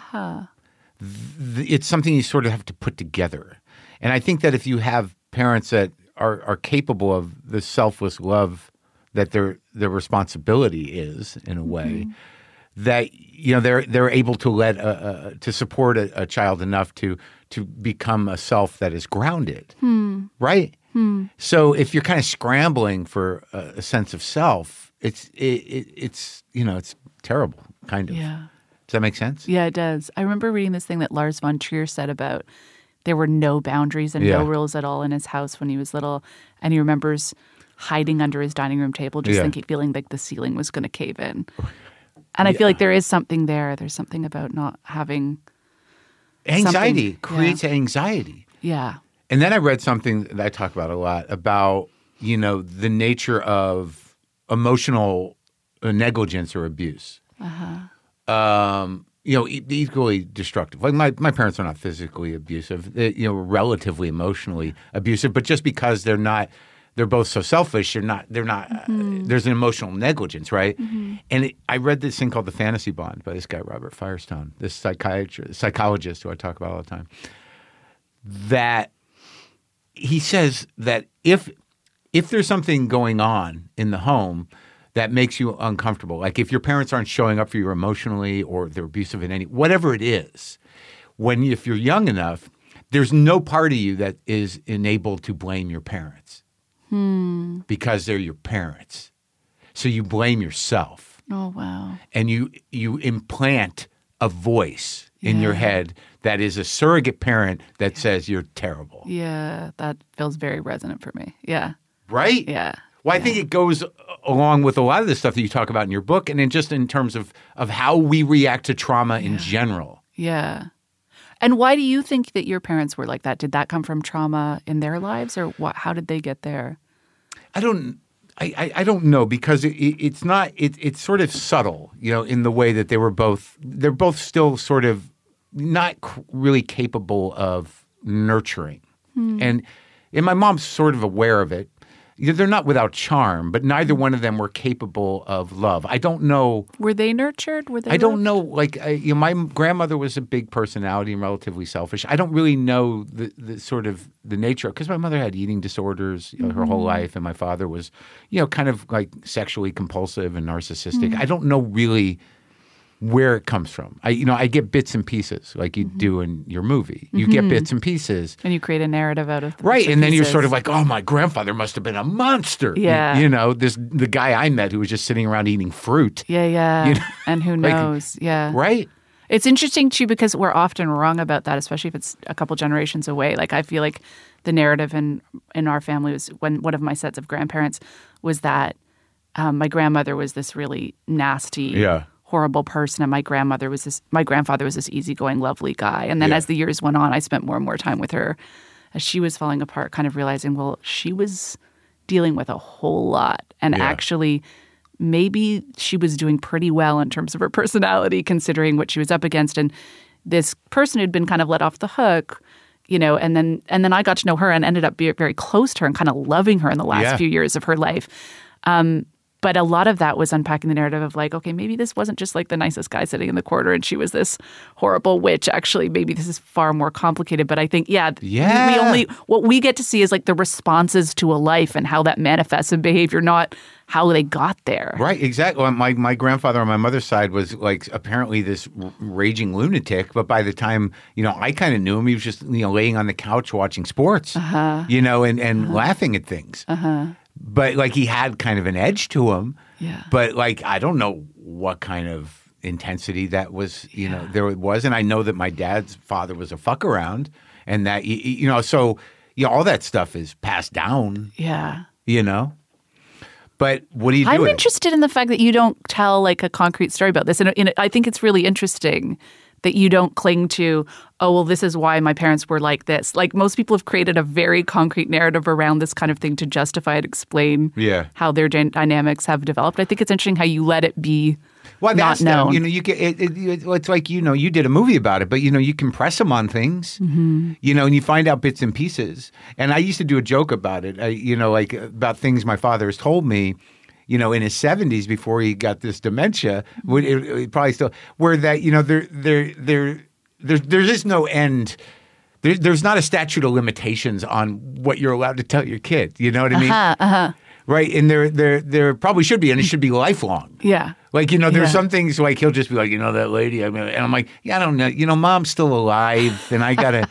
It's something you sort of have to put together. And I think that if you have parents that are capable of the selfless love that their responsibility is in a way, that they're able to to support a child enough to become a self that is grounded, right? So if you're kind of scrambling for a sense of self, it's terrible, kind of. Yeah. Does that make sense? Yeah, it does. I remember reading this thing that Lars von Trier said about there were no boundaries and no rules at all in his house when he was little, and he remembers hiding under his dining room table, just feeling like the ceiling was going to cave in. And I feel like there is something there. There's something about not having anxiety creates anxiety. Yeah. And then I read something that I talk about a lot about, the nature of emotional negligence or abuse. Equally destructive. Like my parents are not physically abusive. They, relatively emotionally abusive, but just because they're both so selfish. They're not. There's an emotional negligence, right? And I read this thing called The Fantasy Bond by this guy Robert Firestone, this psychologist who I talk about all the time. That he says that if there's something going on in the home that makes you uncomfortable, like if your parents aren't showing up for you emotionally or they're abusive in whatever it is, if you're young enough, there's no part of you that is enabled to blame your parents because they're your parents. So you blame yourself. Oh, wow. And you implant a voice in your head that is a surrogate parent that says you're terrible. Yeah, that feels very resonant for me. Yeah. Right? Yeah. Well, I think it goes along with a lot of the stuff that you talk about in your book, and then just in terms of how we react to trauma in general. Yeah. And why do you think that your parents were like that? Did that come from trauma in their lives, or how did they get there? I don't know, because it's sort of subtle, in the way that they're both still sort of not really capable of nurturing. And my mom's sort of aware of it. They're not without charm, but neither one of them were capable of love. I don't know. Were they nurtured? I don't know. Like, my grandmother was a big personality and relatively selfish. I don't really know the sort of the nature, because my mother had eating disorders her whole life, and my father was, kind of like sexually compulsive and narcissistic. I don't know really where it comes from. I get bits and pieces, like you do in your movie. You get bits and pieces. And you create a narrative out of the right. And then you're sort of like, oh, my grandfather must have been a monster. Yeah. The guy I met who was just sitting around eating fruit. Yeah. And who knows? Yeah. Right. It's interesting, too, because we're often wrong about that, especially if it's a couple generations away. Like, I feel like the narrative in our family was, when one of my sets of grandparents was that my grandmother was this really nasty, horrible person, and my grandfather was this easygoing, lovely guy. And then as the years went on, I spent more and more time with her as she was falling apart, kind of realizing, well, she was dealing with a whole lot, and actually maybe she was doing pretty well in terms of her personality, considering what she was up against. And this person who'd been kind of let off the hook, and then I got to know her and ended up being very close to her and kind of loving her in the last few years of her life. But a lot of that was unpacking the narrative of like, okay, maybe this wasn't just like the nicest guy sitting in the corner and she was this horrible witch. Actually, maybe this is far more complicated. But I think, what we get to see is like the responses to a life and how that manifests in behavior, not how they got there. Right, exactly. Well, my grandfather on my mother's side was like apparently this raging lunatic, but by the time, I kind of knew him, he was just, laying on the couch watching sports, and laughing at things. But like he had kind of an edge to him. Yeah. But like I don't know what kind of intensity that was, there was. And I know that my dad's father was a fuck around, and that so all that stuff is passed down. Yeah. But what do you do? I'm interested in the fact that you don't tell like a concrete story about this. And I think it's really interesting that you don't cling to, oh, well, this is why my parents were like this. Like most people have created a very concrete narrative around this kind of thing to justify and explain how their dynamics have developed. I think it's interesting how you let it be not known. You get it's like you did a movie about it, but you can press them on things, and you find out bits and pieces. And I used to do a joke about it, like about things my father has told me. In his 70s before he got this dementia, it probably still where that there is no end. There's not a statute of limitations on what you're allowed to tell your kid. You know what I mean? Right, and there probably should be, and it should be lifelong. Yeah, like there's some things like he'll just be like, that lady, and I'm like, I don't know, mom's still alive, and I gotta.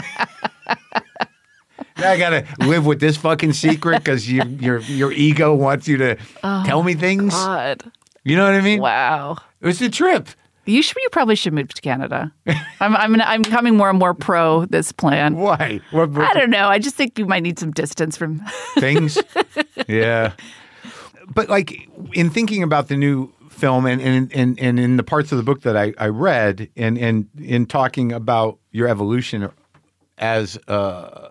I gotta live with this fucking secret because your ego wants you to tell me things. God. You know what I mean? Wow. It was a trip. You probably should move to Canada. I'm becoming more and more pro this plan. Why? I don't know. I just think you might need some distance from things. Yeah. But like in thinking about the new film and in the parts of the book that I read and in talking about your evolution as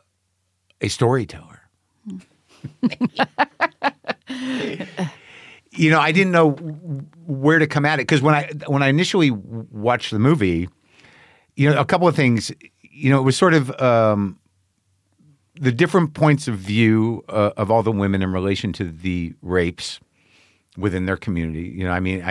a storyteller. I didn't know where to come at it because when I initially watched the movie, a couple of things. It was sort of the different points of view of all the women in relation to the rapes within their community.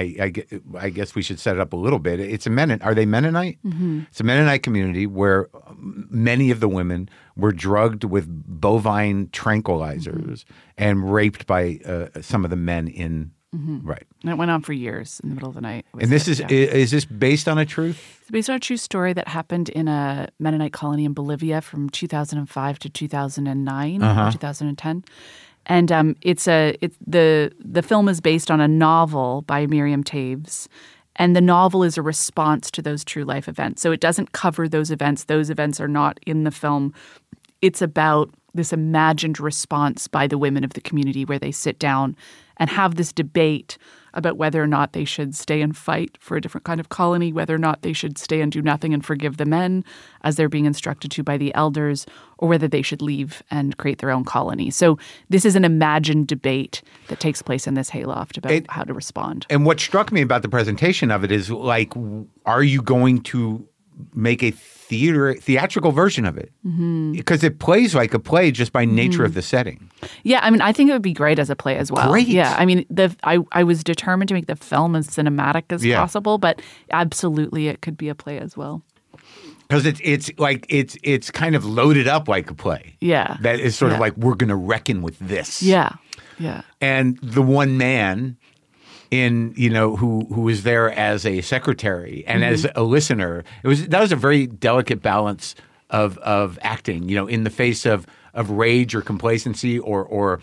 I guess we should set it up a little bit. Are they Mennonite? Mm-hmm. It's a Mennonite community where many of the women were drugged with bovine tranquilizers and raped by some of the men in. Mm-hmm. Right. And it went on for years in the middle of the night. And this is this based on a truth? It's based on a true story that happened in a Mennonite colony in Bolivia from 2005 to 2009 or 2010. And the film is based on a novel by Miriam Taves, and the novel is a response to those true life events. So it doesn't cover those events. Those events are not in the film. It's about this imagined response by the women of the community where they sit down and have this debate about whether or not they should stay and fight for a different kind of colony, whether or not they should stay and do nothing and forgive the men as they're being instructed to by the elders, or whether they should leave and create their own colony. So this is an imagined debate that takes place in this hayloft about how to respond. And what struck me about the presentation of it is, are you going to make a theatrical version of it? Because it plays like a play just by nature of the setting. Yeah, I think it would be great as a play as well. Great. Yeah, I was determined to make the film as cinematic as possible, but absolutely it could be a play as well. Because it's kind of loaded up like a play. Yeah. That is sort of like, we're going to reckon with this. Yeah. Yeah. And the one man who was there as a secretary and as a listener, that was a very delicate balance of acting, in the face of rage or complacency or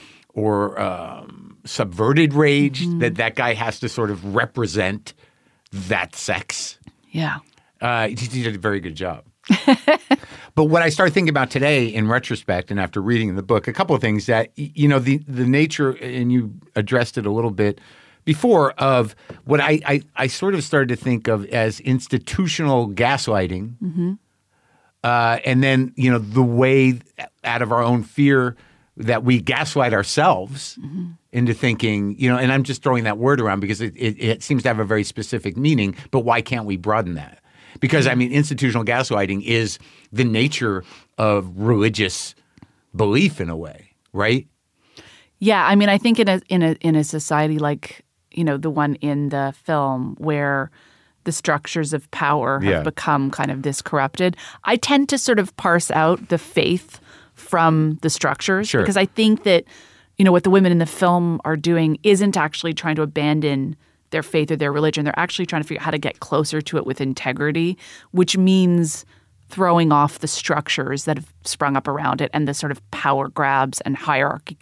subverted rage that guy has to sort of represent that sex. Yeah. He did a very good job. But what I started thinking about today in retrospect and after reading the book, a couple of things that, the nature, and you addressed it a little bit before, of what I sort of started to think of as institutional gaslighting. And then, the way out of our own fear that we gaslight ourselves into thinking, and I'm just throwing that word around because it seems to have a very specific meaning, but why can't we broaden that? Because, institutional gaslighting is the nature of religious belief in a way, right? Yeah, I think in a society like, the one in the film where the structures of power have become kind of this corrupted, I tend to sort of parse out the faith from the structures. Sure. Because I think that, what the women in the film are doing isn't actually trying to abandon their faith or their religion. They're actually trying to figure out how to get closer to it with integrity, which means throwing off the structures that have sprung up around it and the sort of power grabs and hierarchy.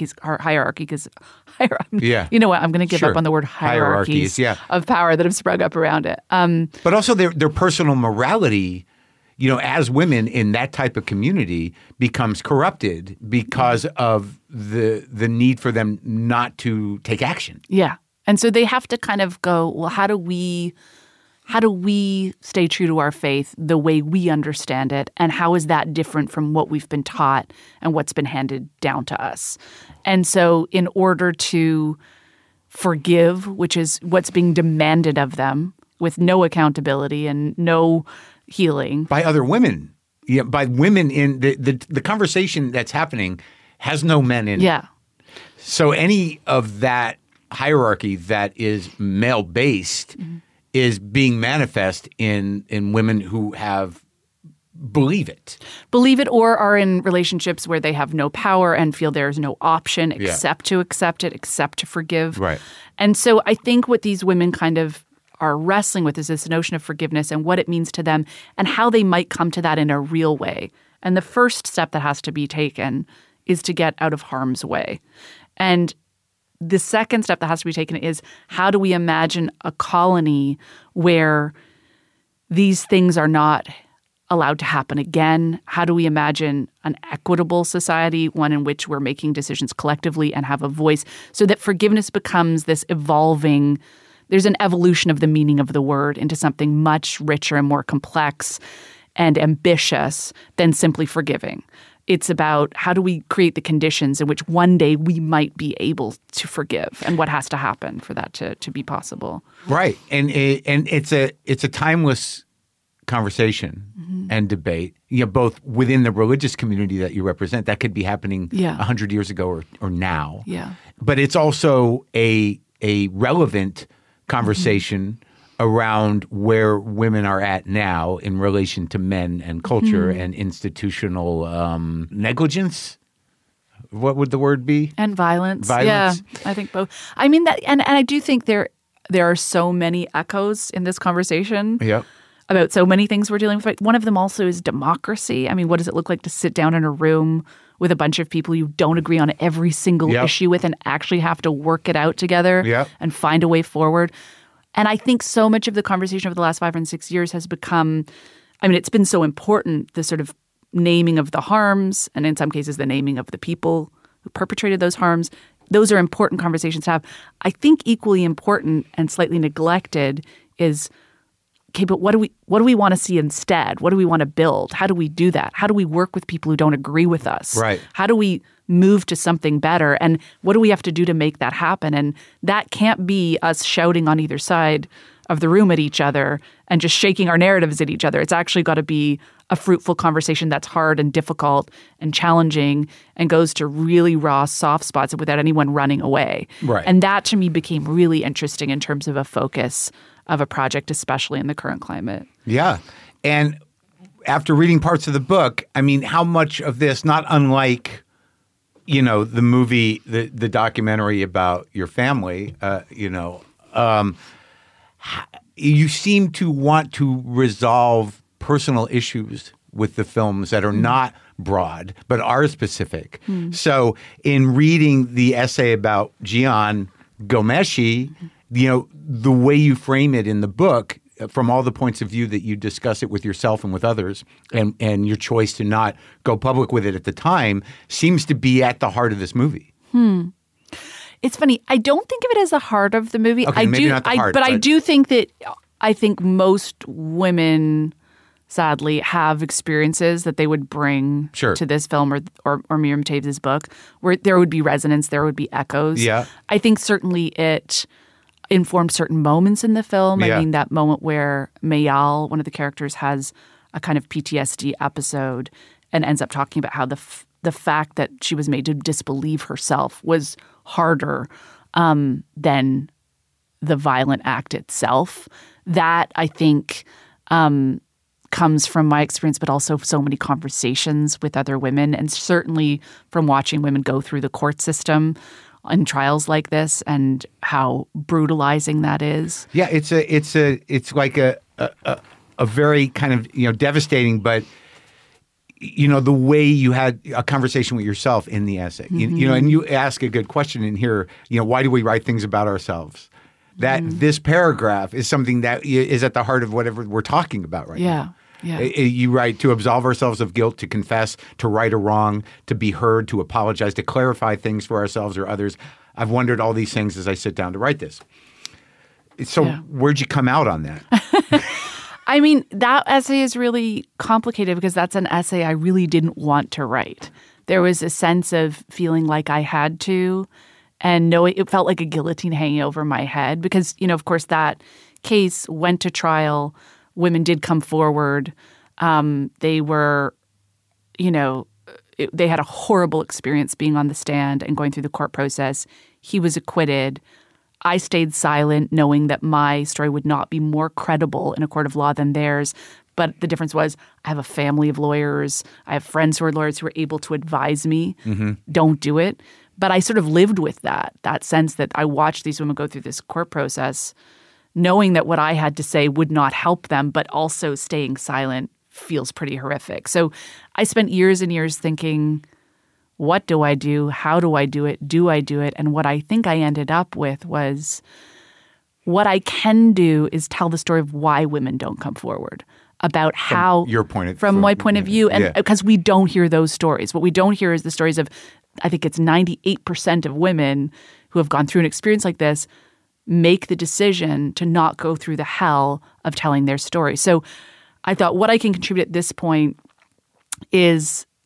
You know what? I'm going to give up on the word hierarchies of power that have sprung up around it. But also their personal morality, as women in that type of community becomes corrupted because of the need for them not to take action. Yeah. And so they have to kind of go, well, how do we stay true to our faith the way we understand it? And how is that different from what we've been taught and what's been handed down to us? And so in order to forgive, which is what's being demanded of them with no accountability and no healing. By other women. Yeah, by women in the conversation that's happening has no men in it. Yeah. So any of that hierarchy that is male-based is being manifest in women who believe it or are in relationships where they have no power and feel there's no option except to accept it, except to forgive. Right. And so I think what these women kind of are wrestling with is this notion of forgiveness and what it means to them and how they might come to that in a real way. And the first step that has to be taken is to get out of harm's way. And the second step that has to be taken is, how do we imagine a colony where these things are not allowed to happen again? How do we imagine an equitable society, one in which we're making decisions collectively and have a voice, so that forgiveness becomes this evolving, there's an evolution of the meaning of the word into something much richer and more complex and ambitious than simply forgiving. It's about how do we create the conditions in which one day we might be able to forgive, and what has to happen for that to be possible. Right. And it's a timeless conversation and debate, both within the religious community that you represent. That could be happening 100 years ago or now. Yeah. But it's also a relevant conversation around where women are at now in relation to men and culture and institutional negligence. What would the word be? And violence. Violence. Yeah, I think both. I mean, that, and I do think there are so many echoes in this conversation about so many things we're dealing with. One of them also is democracy. I mean, what does it look like to sit down in a room with a bunch of people you don't agree on every single issue with and actually have to work it out together and find a way forward? And I think so much of the conversation over the last 5 and 6 years has become, I mean, it's been so important, the sort of naming of the harms, and in some cases the naming of the people who perpetrated those harms. Those are important conversations to have. I think equally important and slightly neglected is, okay, but what do we want to see instead? What do we want to build? How do we do that? How do we work with people who don't agree with us? Right. How do we move to something better? And what do we have to do to make that happen? And that can't be us shouting on either side of the room at each other and just shaking our narratives at each other. It's actually got to be a fruitful conversation that's hard and difficult and challenging and goes to really raw soft spots without anyone running away. Right. And that to me became really interesting in terms of a focus of a project, especially in the current climate. Yeah. And after reading parts of the book, I mean, how much of this, not unlike, the movie, the documentary about your family, you seem to want to resolve personal issues with the films that are not broad, but are specific. So in reading the essay about Jian Ghomeshi, the way you frame it in the book, from all the points of view that you discuss it with yourself and with others, and your choice to not go public with it at the time, seems to be at the heart of this movie. It's funny. I don't think of it as the heart of the movie. Okay, maybe not the heart. But I do think that most women, sadly, have experiences that they would bring to this film or Miriam Toews' book, where there would be resonance, there would be echoes. Yeah. I think certainly it informed certain moments in the film. Yeah. I mean, that moment where Mayal, one of the characters, has a kind of PTSD episode and ends up talking about how the fact that she was made to disbelieve herself was harder than the violent act itself. That, I think, comes from my experience, but also so many conversations with other women, and certainly from watching women go through the court system in trials like this and how brutalizing that is. Yeah, it's like a very kind of devastating, but the way you had a conversation with yourself in the essay, and you ask a good question in here. Why do we write things about ourselves? That this paragraph is something that is at the heart of whatever we're talking about right now. Yeah. You write to absolve ourselves of guilt, to confess, to right a wrong, to be heard, to apologize, to clarify things for ourselves or others. I've wondered all these things as I sit down to write this. So where'd you come out on that? I mean, that essay is really complicated because that's an essay I really didn't want to write. There was a sense of feeling like I had to, and knowing it felt like a guillotine hanging over my head because, of course, that case went to trial. Women did come forward. They were, they had a horrible experience being on the stand and going through the court process. He was acquitted. I stayed silent, knowing that my story would not be more credible in a court of law than theirs. But the difference was I have a family of lawyers. I have friends who are lawyers who were able to advise me, don't do it. But I sort of lived with that sense that I watched these women go through this court process, knowing that what I had to say would not help them, but also staying silent feels pretty horrific. So I spent years and years thinking, what do I do? How do I do it? Do I do it? And what I think I ended up with was what I can do is tell the story of why women don't come forward, about how from my point of view, and because we don't hear those stories. What we don't hear is the stories of, I think it's 98% of women who have gone through an experience like this make the decision to not go through the hell of telling their story. So I thought what I can contribute at this point is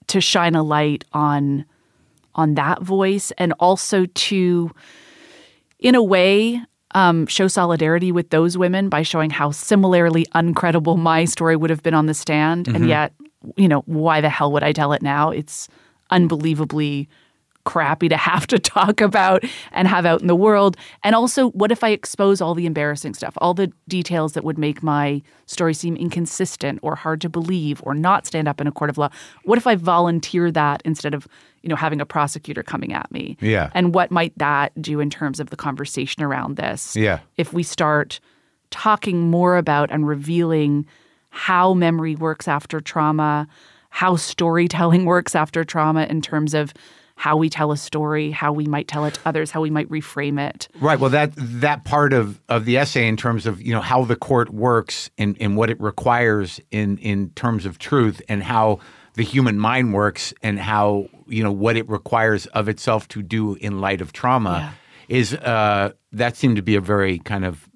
to shine a light on that voice, and also to, in a way, show solidarity with those women by showing how similarly uncredible my story would have been on the stand. And yet, why the hell would I tell it now? It's unbelievably crappy to have to talk about and have out in the world. And also, what if I expose all the embarrassing stuff, all the details that would make my story seem inconsistent or hard to believe or not stand up in a court of law? What if I volunteer that instead of, having a prosecutor coming at me? Yeah. And what might that do in terms of the conversation around this? Yeah. If we start talking more about and revealing how memory works after trauma, how storytelling works after trauma in terms of how we tell a story, how we might tell it to others, how we might reframe it. Right. Well, that part of the essay in terms of, how the court works and what it requires in terms of truth, and how the human mind works, and how, what it requires of itself to do in light of trauma is that seemed to be a very kind of,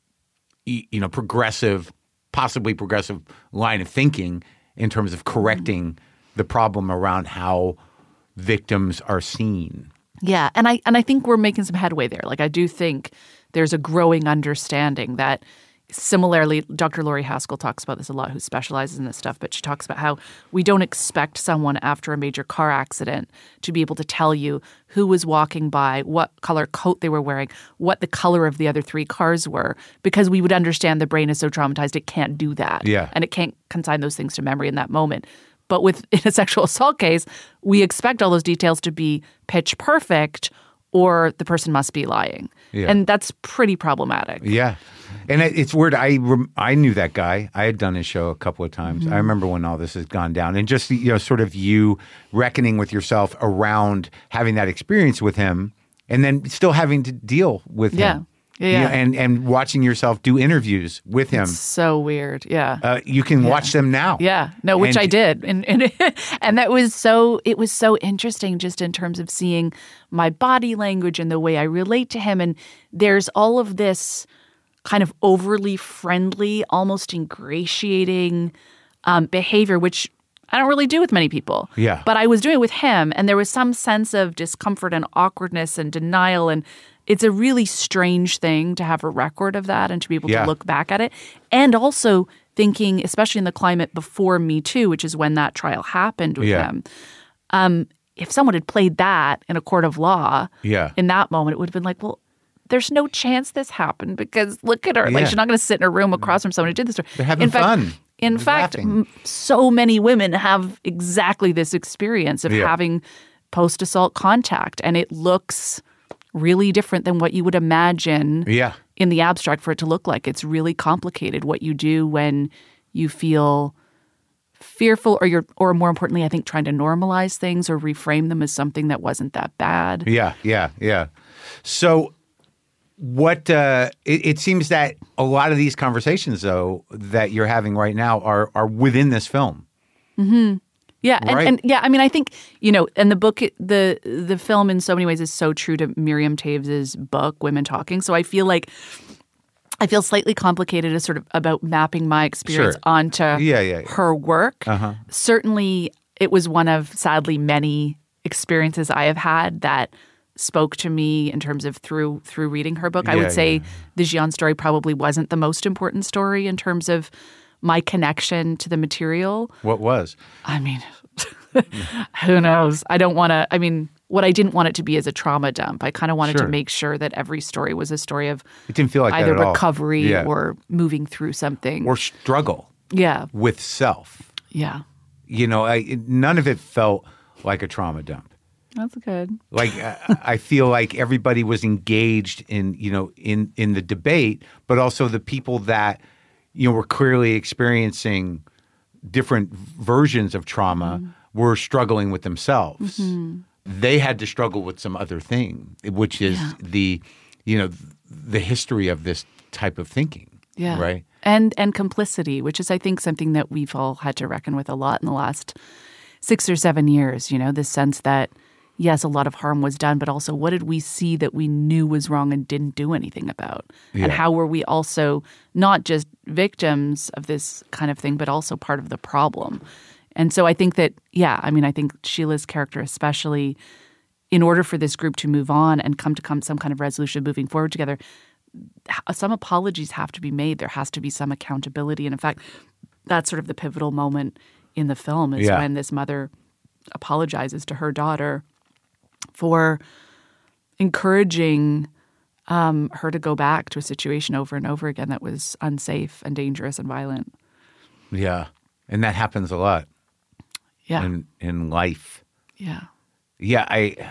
progressive, possibly progressive line of thinking in terms of correcting the problem around how victims are seen. Yeah, and I think we're making some headway there. Like, I do think there's a growing understanding that, similarly, Dr. Laurie Haskell talks about this a lot, who specializes in this stuff, but she talks about how we don't expect someone after a major car accident to be able to tell you who was walking by, what color coat they were wearing, what the color of the other three cars were, because we would understand the brain is so traumatized it can't do that. Yeah. And it can't consign those things to memory in that moment. But in a sexual assault case, we expect all those details to be pitch perfect, or the person must be lying. Yeah. And that's pretty problematic. Yeah. And it's weird. I knew that guy. I had done his show a couple of times. I remember when all this has gone down, and just, sort of you reckoning with yourself around having that experience with him, and then still having to deal with him. Yeah. And watching yourself do interviews with him. It's so weird. Yeah. You can watch them now. Yeah. No, which I did. And that was it was so interesting, just in terms of seeing my body language and the way I relate to him. And there's all of this kind of overly friendly, almost ingratiating behavior, which I don't really do with many people. Yeah. But I was doing it with him, and there was some sense of discomfort and awkwardness and denial, and it's a really strange thing to have a record of that and to be able to look back at it. And also thinking, especially in the climate before Me Too, which is when that trial happened with him, if someone had played that in a court of law in that moment, it would have been like, well, there's no chance this happened because look at her. Like, she's not going to sit in a room across from someone who did this to her. They're having fun. In fact, so many women have exactly this experience of having post-assault contact, and it looks really different than what you would imagine in the abstract for it to look like. It's really complicated what you do when you feel fearful, or more importantly, I think, trying to normalize things or reframe them as something that wasn't that bad. Yeah. So what it seems that a lot of these conversations, though, that you're having right now are within this film. Mm-hmm. Yeah, right? and I mean, I think, and the book, the film in so many ways is so true to Miriam Toews's book, Women Talking. So I feel slightly complicated as sort of about mapping my experience onto her work. Certainly, it was one of, sadly, many experiences I have had that spoke to me in terms of through reading her book. I would say the Jian story probably wasn't the most important story in terms of my connection to the material. What was? I mean, who knows? What I didn't want it to be is a trauma dump. I kind of wanted to make sure that every story was a story of it didn't feel like either that at recovery all. or moving through something. Or struggle. With self. Yeah. None of it felt like a trauma dump. That's good. Like I feel like everybody was engaged in the debate, but also the people that were clearly experiencing different versions of trauma were struggling with themselves. They had to struggle with some other thing, which is the history of this type of thinking. Yeah. Right. And complicity, which is, I think, something that we've all had to reckon with a lot in the last 6 or 7 years. This sense that, yes, a lot of harm was done, but also what did we see that we knew was wrong and didn't do anything about? And how were we also not just victims of this kind of thing, but also part of the problem And so I think that, I think Sheila's character especially, in order for this group to move on and come to some kind of resolution moving forward together, some apologies have to be made. There has to be some accountability. And in fact, that's sort of the pivotal moment in the film is when this mother apologizes to her daughter for encouraging her to go back to a situation over and over again that was unsafe and dangerous and violent. Yeah. And that happens a lot in life. Yeah. Yeah,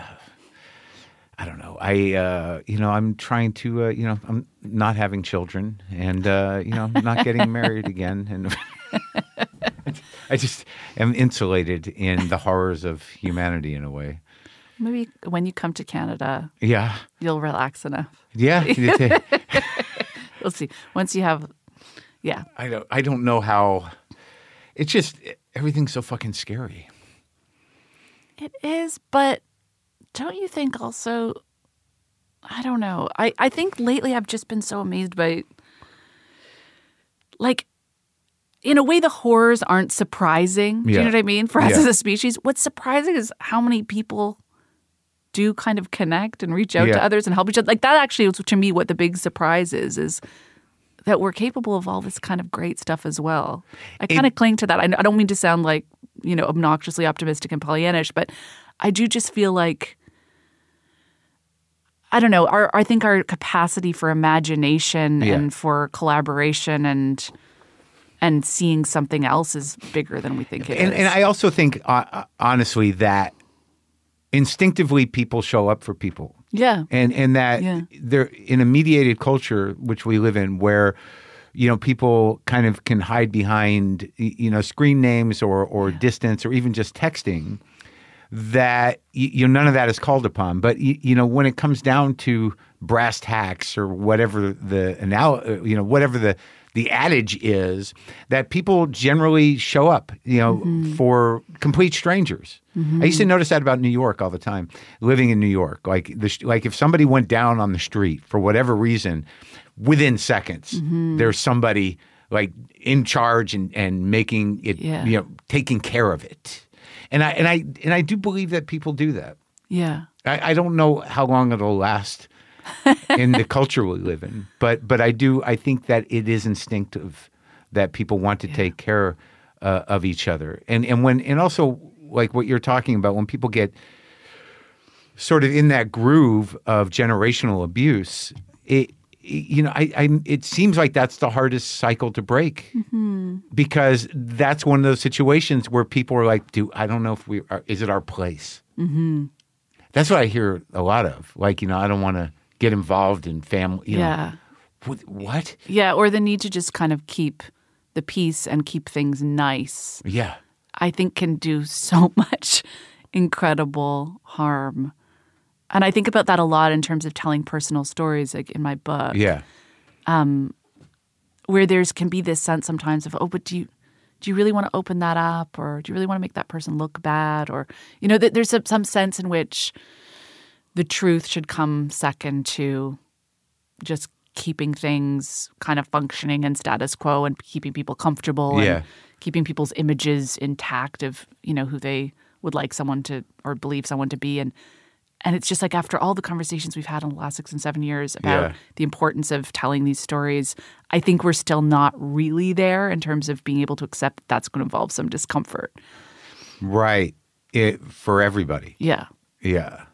I don't know. I'm trying to, I'm not having children and, not getting married again. And I just am insulated in the horrors of humanity in a way. Maybe when you come to Canada, you'll relax enough. Yeah. We'll see. Once you have, I don't know how, it's just, everything's so fucking scary. It is, but don't you think also, I don't know. I think lately I've just been so amazed by, like, in a way the horrors aren't surprising. Do you know what I mean? For us as a species, what's surprising is how many people do kind of connect and reach out to others and help each other. Like that actually is, to me, what the big surprise is that we're capable of all this kind of great stuff as well. I kind of cling to that. I don't mean to sound like, obnoxiously optimistic and Pollyannish, but I do just feel like, I don't know, I think our capacity for imagination and for collaboration and seeing something else is bigger than we think it is. And I also think, honestly, that instinctively people show up for people. Yeah. And that they're in a mediated culture, which we live in, where, people kind of can hide behind, screen names or distance or even just texting, that, none of that is called upon. But, when it comes down to brass tacks or whatever the adage is, that people generally show up, for complete strangers. I used to notice that about New York all the time, living in New York. Like if somebody went down on the street for whatever reason, within seconds, there's somebody like in charge and making it, taking care of it. And I do believe that people do that. Yeah. I don't know how long it'll last in the culture we live in, but I think that it is instinctive that people want to take care of each other, and also like what you're talking about, when people get sort of in that groove of generational abuse, it seems like that's the hardest cycle to break, because that's one of those situations where people are like, I don't know is it our place? That's what I hear a lot of. Like, I don't want to get involved in family. You know. What? Yeah, or the need to just kind of keep the peace and keep things nice. Yeah. I think can do so much incredible harm. And I think about that a lot in terms of telling personal stories, like in my book. Yeah. Where can be this sense sometimes of, but do you really want to open that up? Or do you really want to make that person look bad? Or, there's some sense in which the truth should come second to just keeping things kind of functioning and status quo and keeping people comfortable and keeping people's images intact of, who they would like someone to or believe someone to be. And it's just like after all the conversations we've had in the last 6 and 7 years about the importance of telling these stories, I think we're still not really there in terms of being able to accept that that's going to involve some discomfort. Right. For everybody. Yeah. Yeah.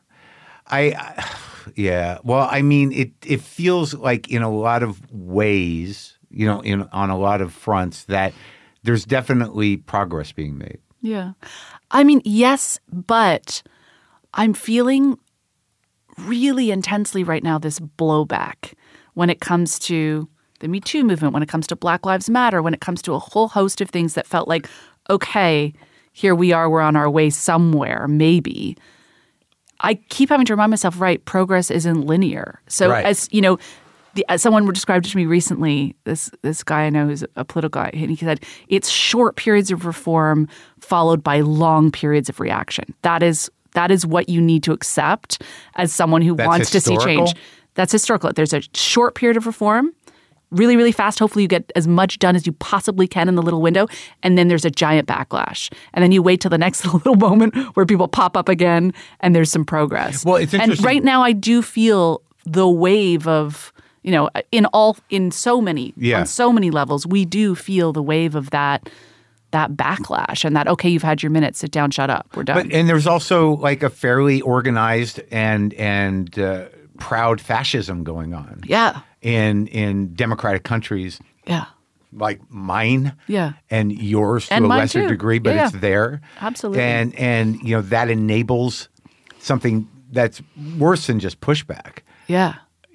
Well, I mean, it feels like in a lot of ways, on a lot of fronts, that there's definitely progress being made. Yeah. I mean, yes, but I'm feeling really intensely right now this blowback when it comes to the Me Too movement, when it comes to Black Lives Matter, when it comes to a whole host of things that felt like, okay, here we are, we're on our way somewhere, maybe. I keep having to remind myself, right, progress isn't linear. So as someone described it to me recently, this guy I know who's a political guy, and he said, it's short periods of reform followed by long periods of reaction. That is what you need to accept as someone who wants to see change. That's historical. There's a short period of reform, really, really fast. Hopefully you get as much done as you possibly can in the little window. And then there's a giant backlash. And then you wait till the next little moment where people pop up again and there's some progress. Well, it's interesting. And right now I do feel the wave of, on so many levels, we do feel the wave of that backlash and that, okay, you've had your minute, sit down, shut up, we're done. And there's also like a fairly organized and proud fascism going on. Yeah. In democratic countries. Yeah. Like mine. Yeah. And yours to and a mine lesser too. degree, but it's there. Absolutely. And that enables something that's worse than just pushback. Yeah.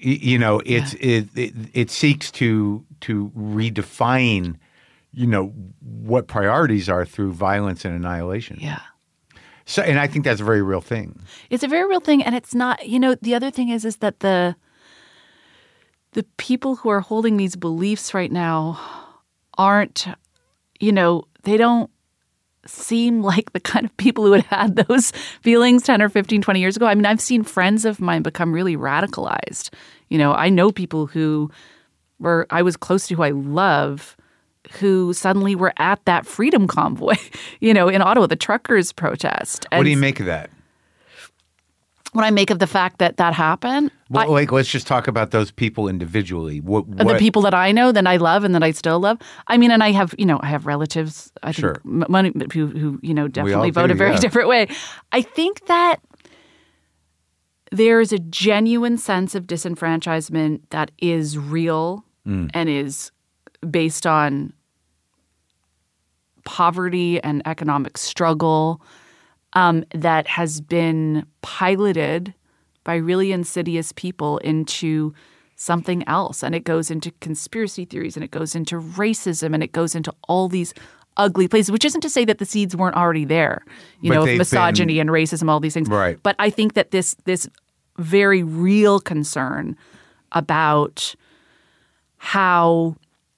It seeks to redefine, what priorities are through violence and annihilation. Yeah. So, and I think that's a very real thing. It's a very real thing, and it's not. The other thing is that the people who are holding these beliefs right now aren't, they don't seem like the kind of people who had those feelings 10 or 15, 20 years ago. I mean, I've seen friends of mine become really radicalized. I know people who I was close to, who I love, who suddenly were at that freedom convoy, in Ottawa, the truckers' protest. And what do you make of that? What I make of the fact that happened? Well, let's just talk about those people individually. What the people that I know, that I love, and that I still love. I mean, and I have, I have relatives. I think money who definitely vote a very different way. I think that there is a genuine sense of disenfranchisement that is real and is based on poverty and economic struggle. That has been piloted by really insidious people into something else. And it goes into conspiracy theories, and it goes into racism, and it goes into all these ugly places, which isn't to say that the seeds weren't already there, of misogyny and racism, all these things. Right. But I think that this very real concern about how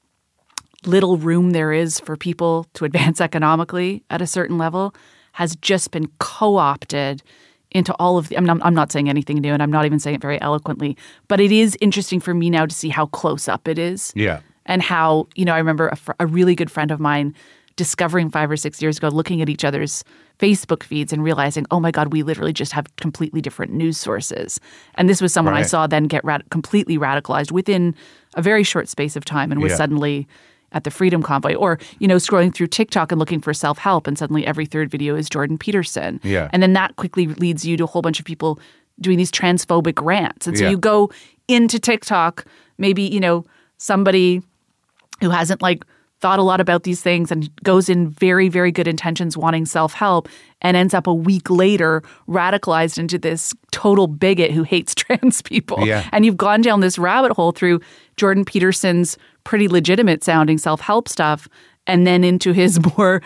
little room there is for people to advance economically at a certain level has just been co-opted into all of the – I'm not saying anything new, and I'm not even saying it very eloquently, but it is interesting for me now to see how close up it is. Yeah. And how, I remember a really good friend of mine discovering 5 or 6 years ago, looking at each other's Facebook feeds and realizing, oh my God, we literally just have completely different news sources. And this was someone I saw then get completely radicalized within a very short space of time and was suddenly – at the Freedom Convoy, or, scrolling through TikTok and looking for self-help, and suddenly every third video is Jordan Peterson. Yeah. And then that quickly leads you to a whole bunch of people doing these transphobic rants. And so you go into TikTok, maybe, somebody who hasn't thought a lot about these things and goes in very, very good intentions wanting self-help and ends up a week later radicalized into this total bigot who hates trans people. Yeah. And you've gone down this rabbit hole through Jordan Peterson's pretty legitimate sounding self-help stuff and then into his more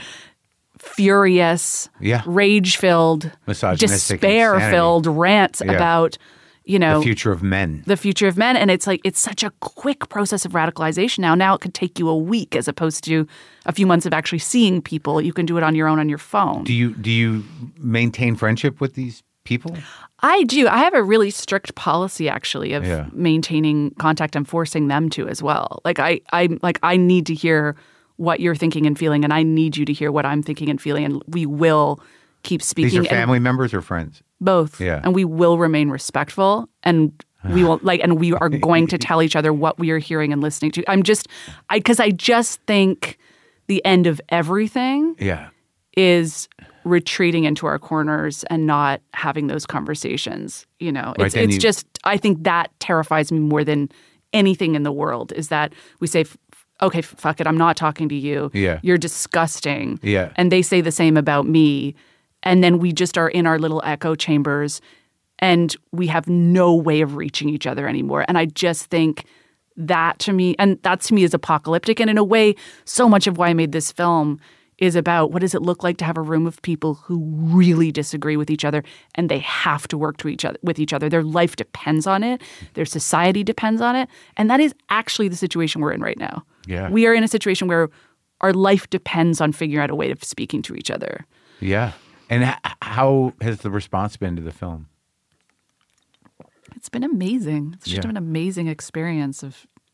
furious, rage-filled, despair-filled rants about the future of men. The future of men. And it's such a quick process of radicalization now. Now it could take you a week as opposed to a few months of actually seeing people. You can do it on your own on your phone. Do you maintain friendship with these people? I do. I have a really strict policy actually of maintaining contact and forcing them to as well. I need to hear what you're thinking and feeling, and I need you to hear what I'm thinking and feeling, and we will keep speaking. These are family members or friends? Both. Yeah. And we will remain respectful, and we will and we are going to tell each other what we are hearing and listening to. Because I just think the end of everything is retreating into our corners and not having those conversations. It's just, I think that terrifies me more than anything in the world, is that we say, okay, fuck it, I'm not talking to you. Yeah. You're disgusting. Yeah. And they say the same about me. And then we just are in our little echo chambers and we have no way of reaching each other anymore. And I just think that to me is apocalyptic. And in a way, so much of why I made this film is about what does it look like to have a room of people who really disagree with each other and they have to work with each other. Their life depends on it. Their society depends on it. And that is actually the situation we're in right now. Yeah. We are in a situation where our life depends on figuring out a way of speaking to each other. Yeah. And how has the response been to the film? It's been amazing. It's just been an amazing experience of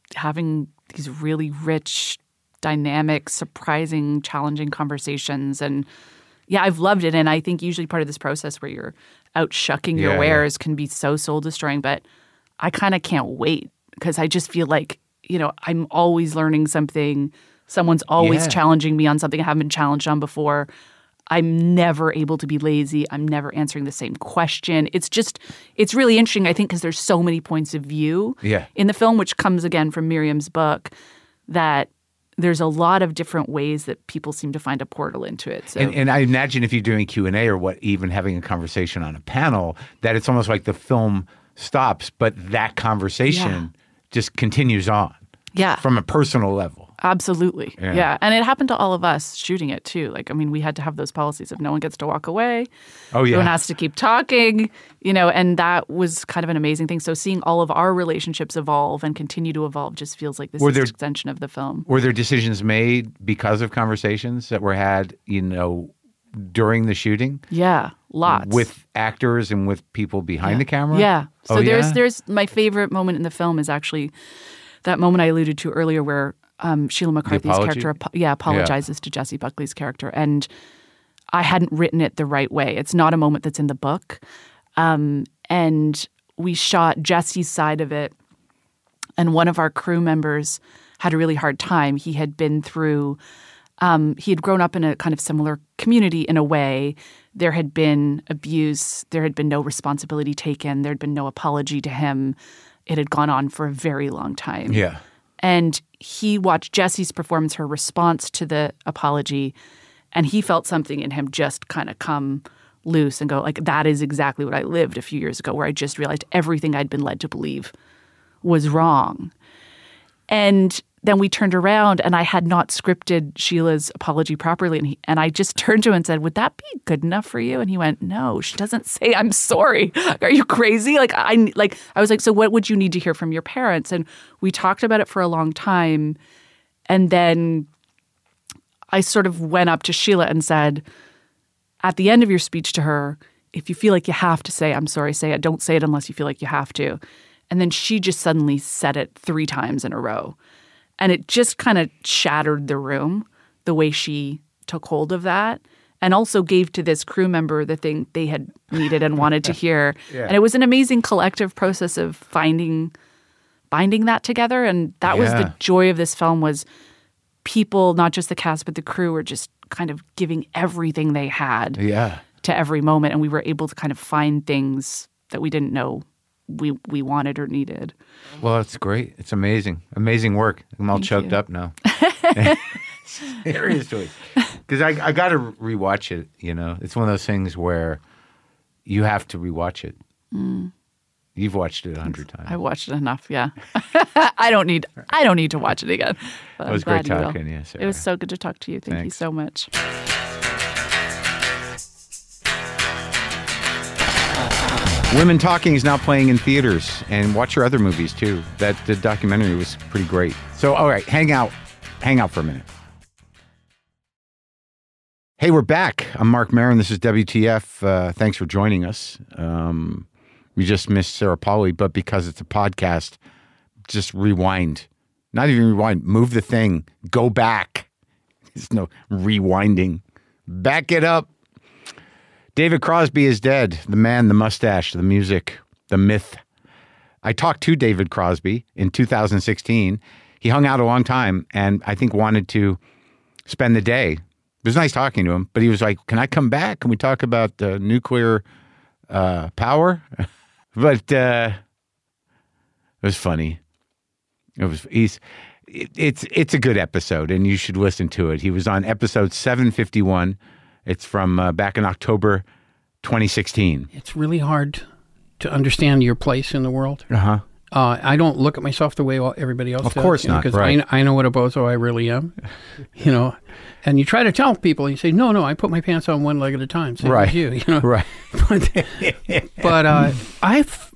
having these really rich, dynamic, surprising, challenging conversations. And yeah, I've loved it. And I think usually part of this process where you're out shucking your wares can be so soul destroying. But I kind of can't wait because I just feel like, I'm always learning something. Someone's always challenging me on something I haven't been challenged on before. I'm never able to be lazy. I'm never answering the same question. It's really interesting, I think, because there's so many points of view in the film, which comes again from Miriam's book, that there's a lot of different ways that people seem to find a portal into it. So. And I imagine if you're doing Q&A or even having a conversation on a panel, that it's almost like the film stops, but that conversation just continues on. Yeah. From a personal level. Absolutely. Yeah. And it happened to all of us shooting it too. We had to have those policies of no one gets to walk away. Oh, yeah. Everyone has to keep talking, and that was kind of an amazing thing. So seeing all of our relationships evolve and continue to evolve just feels like this is an extension of the film. Were there decisions made because of conversations that were had, during the shooting? Yeah, lots. With actors and with people behind the camera? Yeah. So there's my favorite moment in the film is actually that moment I alluded to earlier where Sheila McCarthy's character apologizes to Jessie Buckley's character. And I hadn't written it the right way. It's not a moment that's in the book. And we shot Jessie's side of it. And one of our crew members had a really hard time. He had been through he had grown up in a kind of similar community in a way. There had been abuse. There had been no responsibility taken. There had been no apology to him. It had gone on for a very long time. Yeah. And he watched Jessie's performance, her response to the apology, and he felt something in him just kind of come loose and go, that is exactly what I lived a few years ago, where I just realized everything I'd been led to believe was wrong. And then we turned around and I had not scripted Sheila's apology properly. And I just turned to him and said, would that be good enough for you? And he went, no, she doesn't say I'm sorry. Are you crazy? I was like, so what would you need to hear from your parents? And we talked about it for a long time. And then I sort of went up to Sheila and said, at the end of your speech to her, if you feel like you have to say I'm sorry, say it. Don't say it unless you feel like you have to. And then she just suddenly said it 3 times in a row. And it just kind of shattered the room, the way she took hold of that, and also gave to this crew member the thing they had needed and wanted to hear. And it was an amazing collective process of binding that together. And that was the joy of this film, was people, not just the cast, but the crew, were just kind of giving everything they had to every moment. And we were able to kind of find things that we didn't know we wanted or needed. Well, it's great. It's amazing. Amazing work. I'm all choked up now. Seriously. Because I got to rewatch it, It's one of those things where you have to rewatch it. Mm. You've watched it 100 times. I watched it enough, yeah. I don't need to watch it again. It was great talking to you, Sarah. It was so good to talk to you. Thank you so much. Women Talking is now playing in theaters, and watch your other movies too. The documentary was pretty great. So, all right, hang out for a minute. Hey, we're back. I'm Marc Maron. This is WTF. Thanks for joining us. We just missed Sarah Polley, but because it's a podcast, just rewind. Not even rewind. Move the thing. Go back. There's no rewinding. Back it up. David Crosby is dead. The man, the mustache, the music, the myth. I talked to David Crosby in 2016. He hung out a long time and I think wanted to spend the day. It was nice talking to him, but he was like, can I come back? Can we talk about nuclear power? But it was funny. It's a good episode and you should listen to it. He was on episode 751. It's from back in October 2016. It's really hard to understand your place in the world. Uh-huh. I don't look at myself the way everybody else does. Of course not, because right. I know what a bozo I really am, And you try to tell people, you say, no, I put my pants on one leg at a time. Same right. as you, Right. But I've,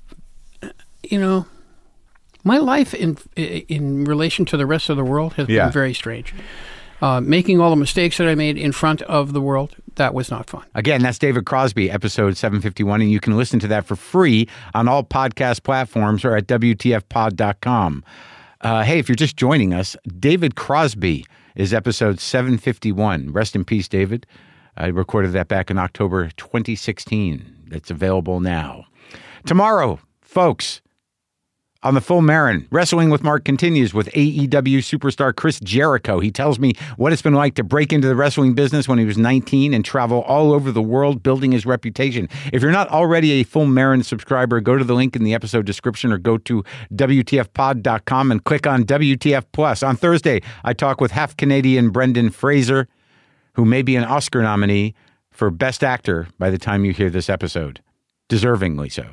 my life in relation to the rest of the world has been very strange. Making all the mistakes that I made in front of the world, that was not fun. Again, that's David Crosby, episode 751, and you can listen to that for free on all podcast platforms or at WTFpod.com. Hey, if you're just joining us, David Crosby is episode 751. Rest in peace, David. I recorded that back in October 2016. It's available now. Tomorrow, folks, on the Full Marin, Wrestling with Mark continues with AEW superstar Chris Jericho. He tells me what it's been like to break into the wrestling business when he was 19 and travel all over the world building his reputation. If you're not already a Full Marin subscriber, go to the link in the episode description or go to WTFpod.com and click on WTF Plus. On Thursday, I talk with half-Canadian Brendan Fraser, who may be an Oscar nominee for Best Actor by the time you hear this episode. Deservingly so.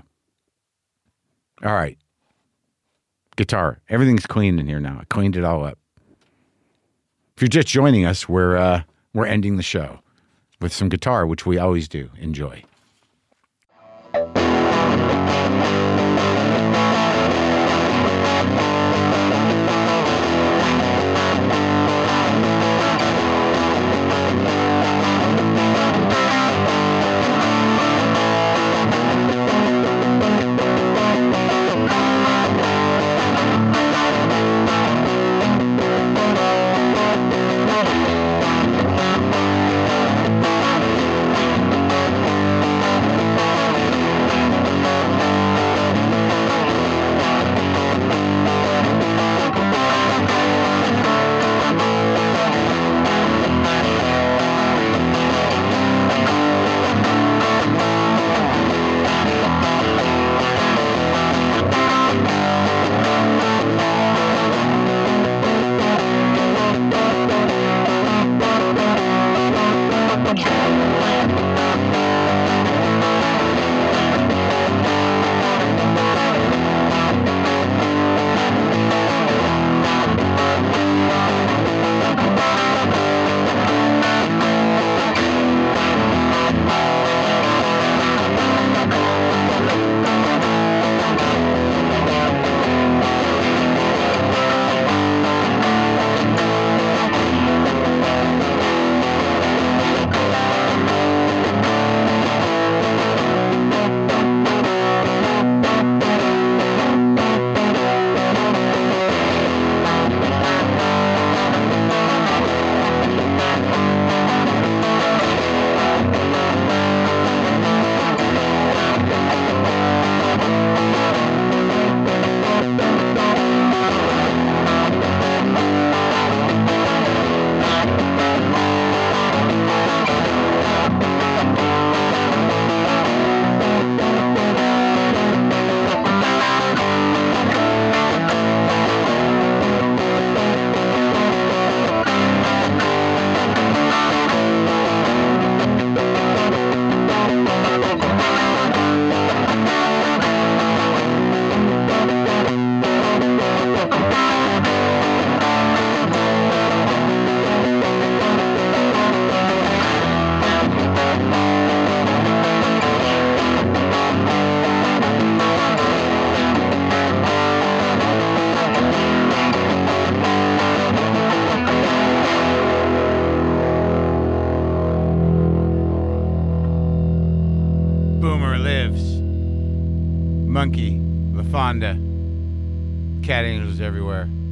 All right. Guitar. Everything's clean in here now. I cleaned it all up. If you're just joining us, we're ending the show with some guitar, which we always do. Enjoy. Monkey, LaFonda, Cat Angels everywhere.